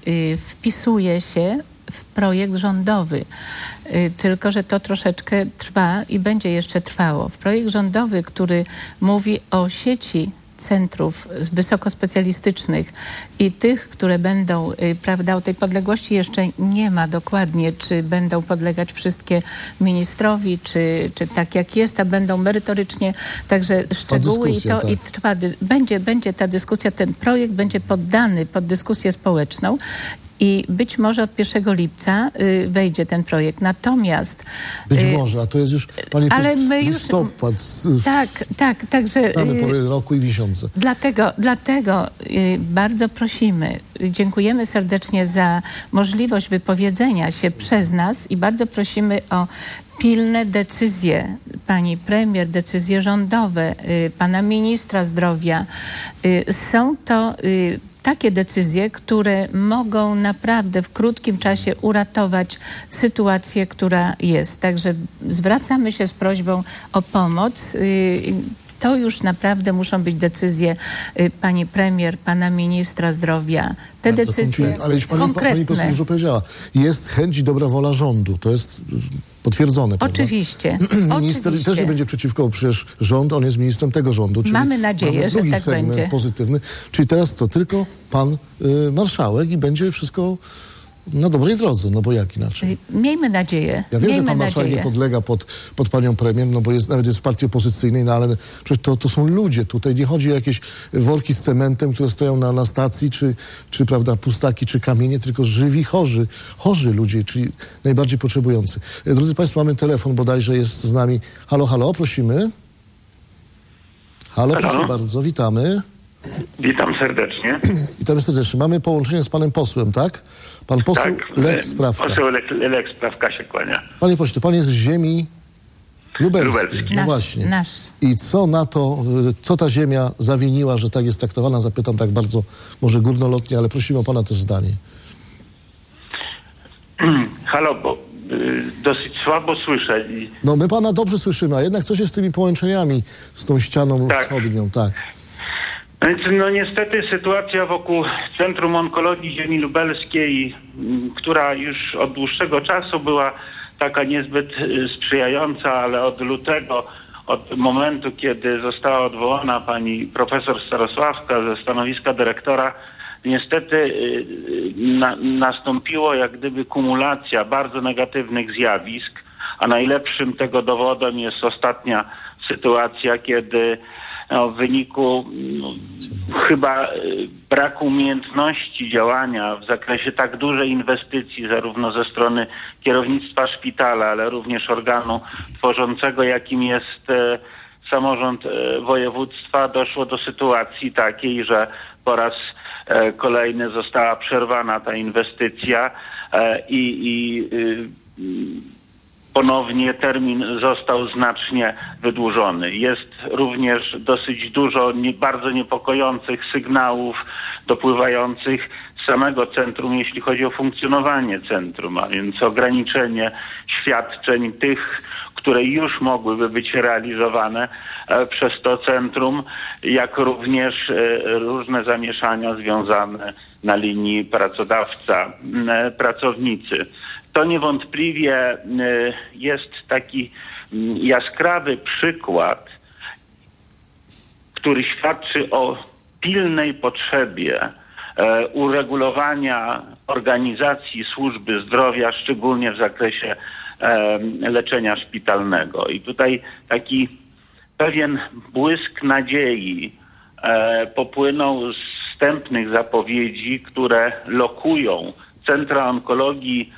wpisuje się w projekt rządowy, tylko że to troszeczkę trwa i będzie jeszcze trwało. W projekt rządowy, który mówi o sieci centrów wysokospecjalistycznych i tych, które będą, prawda, o tej podległości jeszcze nie ma dokładnie, czy będą podlegać wszystkie ministrowi, czy tak jak jest, a będą merytorycznie, także szczegóły i trwa, będzie ta dyskusja, ten projekt będzie poddany pod dyskusję społeczną. I być może od 1 lipca wejdzie ten projekt. Natomiast... Być może, a to jest już, pani listopad. Tak, także... Znamy pory roku i miesiące. Dlatego bardzo prosimy, dziękujemy serdecznie za możliwość wypowiedzenia się przez nas i bardzo prosimy o pilne decyzje pani premier, decyzje rządowe, pana ministra zdrowia. Są to takie decyzje, które mogą naprawdę w krótkim czasie uratować sytuację, która jest. Także zwracamy się z prośbą o pomoc. To już naprawdę muszą być decyzje pani premier, pana ministra zdrowia. Te bardzo decyzje ale już konkretne. Pani poseł dużo powiedziała. Jest chęć i dobra wola rządu. To jest potwierdzone, prawda? Oczywiście. Minister też nie będzie przeciwko, przecież rząd, on jest ministrem tego rządu. Czyli mamy nadzieję, że tak segment będzie. Pozytywny. Czyli teraz co? Tylko pan marszałek i będzie wszystko na dobrej drodze, bo jak inaczej? Miejmy nadzieję. Ja wiem, że pan marszałek nie podlega pod panią premier, bo nawet jest w partii opozycyjnej, ale przecież to są ludzie. Tutaj nie chodzi o jakieś worki z cementem, które stoją na stacji, czy prawda, pustaki, czy kamienie, tylko żywi, chorzy ludzie, czyli najbardziej potrzebujący. Drodzy państwo, mamy telefon, bodajże jest z nami. Halo, prosimy. Halo, proszę bardzo, witamy. Witam serdecznie. Witamy serdecznie. Mamy połączenie z panem posłem, tak? Pan poseł Lech Sprawka. Poseł Lech Sprawka się kłania. Panie pośle, pan jest z ziemi lubelskiej. No właśnie. Nasz. I co na to, co ta ziemia zawiniła, że tak jest traktowana? Zapytam tak bardzo, może górnolotnie, ale prosimy o pana też zdanie. Halo, bo dosyć słabo słyszę. My pana dobrze słyszymy, a jednak coś jest z tymi połączeniami, z tą ścianą wschodnią, tak. Więc niestety sytuacja wokół Centrum Onkologii Ziemi Lubelskiej, która już od dłuższego czasu była taka niezbyt sprzyjająca, ale od lutego, od momentu, kiedy została odwołana pani profesor Starosławska ze stanowiska dyrektora, niestety nastąpiło jak gdyby kumulacja bardzo negatywnych zjawisk, a najlepszym tego dowodem jest ostatnia sytuacja, kiedy w wyniku chyba braku umiejętności działania w zakresie tak dużej inwestycji, zarówno ze strony kierownictwa szpitala, ale również organu tworzącego, jakim jest samorząd województwa, doszło do sytuacji takiej, że po raz kolejny została przerwana ta inwestycja i ponownie termin został znacznie wydłużony. Jest również dosyć dużo bardzo niepokojących sygnałów dopływających samego centrum, jeśli chodzi o funkcjonowanie centrum, a więc ograniczenie świadczeń tych, które już mogłyby być realizowane przez to centrum, jak również różne zamieszania związane na linii pracodawca-pracownicy. To niewątpliwie jest taki jaskrawy przykład, który świadczy o pilnej potrzebie uregulowania organizacji służby zdrowia, szczególnie w zakresie leczenia szpitalnego. I tutaj taki pewien błysk nadziei popłynął z wstępnych zapowiedzi, które lokują centra onkologii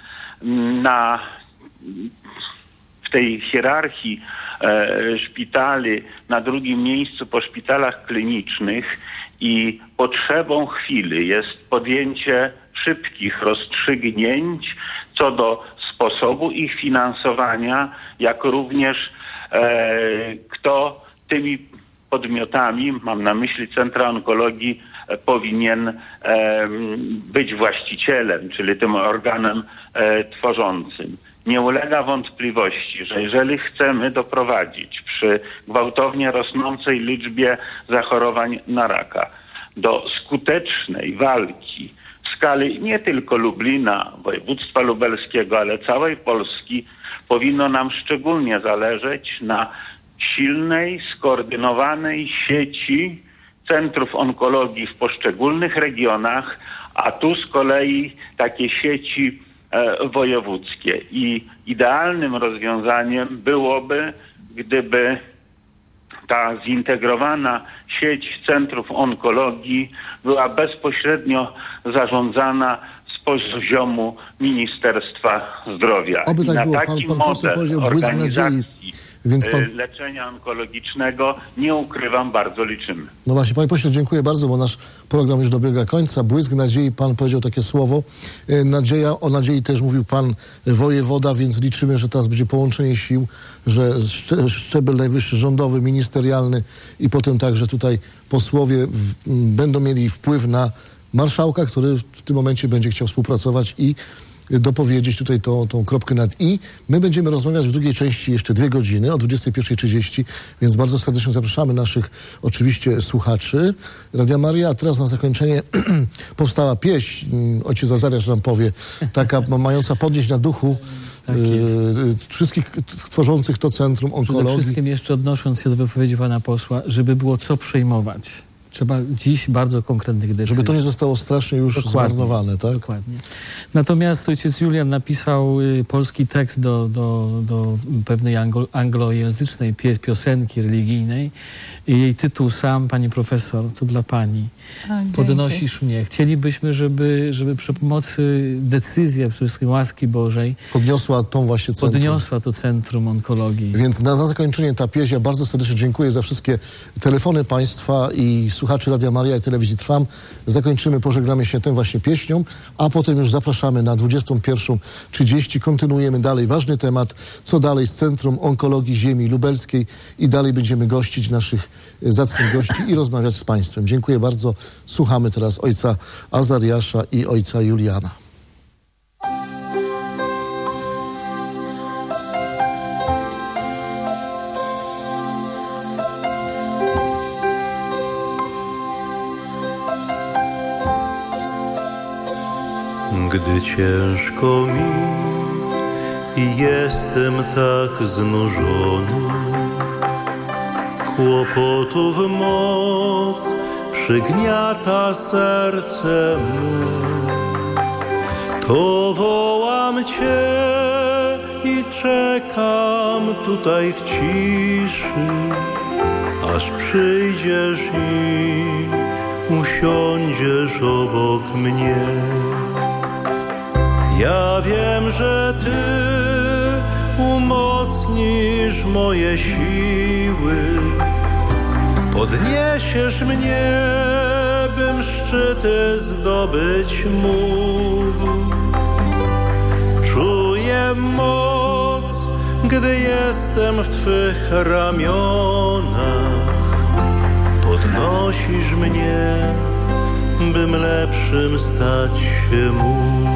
w tej hierarchii szpitali na drugim miejscu po szpitalach klinicznych i potrzebą chwili jest podjęcie szybkich rozstrzygnięć co do sposobu ich finansowania, jak również kto tymi podmiotami, mam na myśli centra onkologii, powinien być właścicielem, czyli tym organem tworzącym. Nie ulega wątpliwości, że jeżeli chcemy doprowadzić przy gwałtownie rosnącej liczbie zachorowań na raka do skutecznej walki w skali nie tylko Lublina, województwa lubelskiego, ale całej Polski, powinno nam szczególnie zależeć na silnej, skoordynowanej sieci centrów onkologii w poszczególnych regionach, a tu z kolei takie sieci wojewódzkie. I idealnym rozwiązaniem byłoby, gdyby ta zintegrowana sieć centrów onkologii była bezpośrednio zarządzana z poziomu Ministerstwa Zdrowia. Oby tak było. Taki Pan poseł powiedział błysk nadziei. Więc leczenia onkologicznego, nie ukrywam, bardzo liczymy. No właśnie, panie pośle, dziękuję bardzo, bo nasz program już dobiega końca. Błysk nadziei, pan powiedział takie słowo. Nadzieja, o nadziei też mówił pan wojewoda, więc liczymy, że teraz będzie połączenie sił, że szczebel najwyższy, rządowy, ministerialny i potem także tutaj posłowie będą mieli wpływ na marszałka, który w tym momencie będzie chciał współpracować i dopowiedzieć tutaj tą kropkę nad i. My będziemy rozmawiać w drugiej części jeszcze 2 godziny o 21:30, więc bardzo serdecznie zapraszamy naszych oczywiście słuchaczy Radia Maryja. A teraz na zakończenie powstała pieśń, ojciec Azariasz nam powie, taka mająca podnieść na duchu wszystkich tworzących to centrum onkologii. Przede wszystkim jeszcze odnosząc się do wypowiedzi pana posła, żeby było co przejmować. Trzeba dziś bardzo konkretnych decyzji. Żeby to nie zostało strasznie już zmarnowane, tak? Dokładnie. Natomiast ojciec Julian napisał polski tekst do pewnej anglojęzycznej piosenki religijnej. I jej tytuł sam, pani profesor, to dla pani. Podnosisz mnie. Chcielibyśmy, żeby przy pomocy decyzji, przede wszystkim łaski Bożej podniosła to centrum onkologii. Więc na zakończenie ta pieśń, ja bardzo serdecznie dziękuję za wszystkie telefony państwa i słuchaczy Radia Maryja i Telewizji Trwam. Zakończymy, pożegnamy się tą właśnie pieśnią, a potem już zapraszamy na 21:30. Kontynuujemy dalej ważny temat, co dalej z Centrum Onkologii Ziemi Lubelskiej i dalej będziemy gościć naszych zacnych gości i rozmawiać z państwem. Dziękuję bardzo. Słuchamy teraz ojca Azariasza i ojca Juliana. Gdy ciężko mi i jestem tak znużony, kłopotów moc przygniata serce me, to wołam Cię i czekam tutaj w ciszy, aż przyjdziesz i usiądziesz obok mnie. Ja wiem, że Ty umocnisz moje siły, podniesiesz mnie, bym szczyty zdobyć mógł. Czuję moc, gdy jestem w Twych ramionach. Podnosisz mnie, bym lepszym stać się mógł.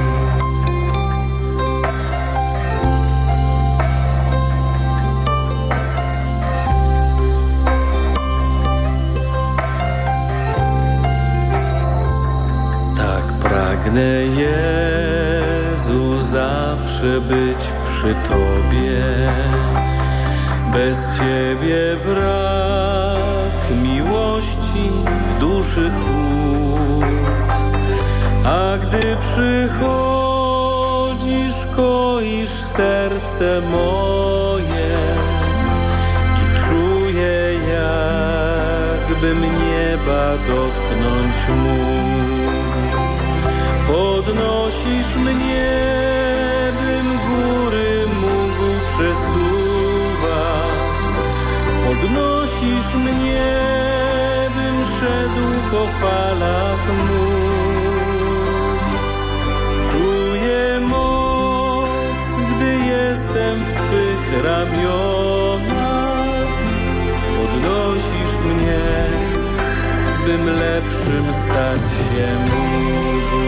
Tak pragnę, Jezu, zawsze być przy Tobie. Bez Ciebie brak miłości w duszy chłód. A gdy przychodzisz, koisz serce moje i czuję, jakbym nieba dotknąć mógł. Podnosisz mnie, bym góry mógł przesuwać. Podnosisz mnie, bym szedł po falach mórz. Czuję moc, gdy jestem w Twych ramionach. Podnosisz mnie, bym lepszym stać się mógł.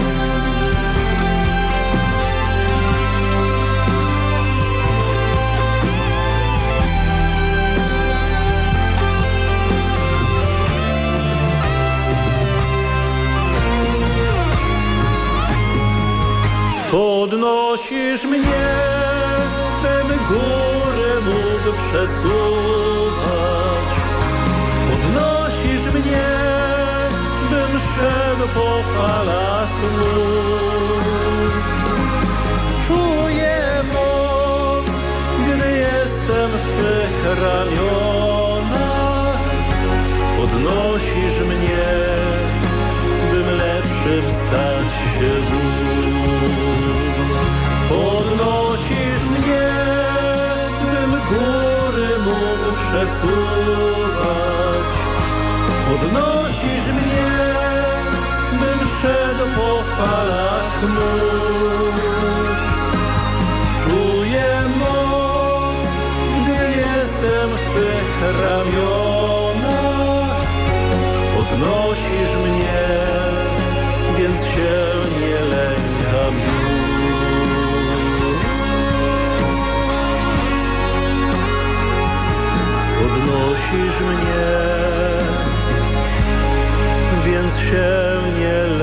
Podnosisz mnie, bym górę mógł przesuwać. Podnosisz mnie, bym szedł po falach mórz. Czuję moc, gdy jestem w Twych ramionach. Podnosisz mnie, bym lepszym stać się mógł. Podnosisz mnie, bym góry mógł przesuwać. Podnosisz mnie, bym szedł po falach mórz. Czuję moc, gdy jestem w Twych ramionach. Podnosisz mnie, więc się nie lękam już. Podnosisz mnie, więc się nie lękam.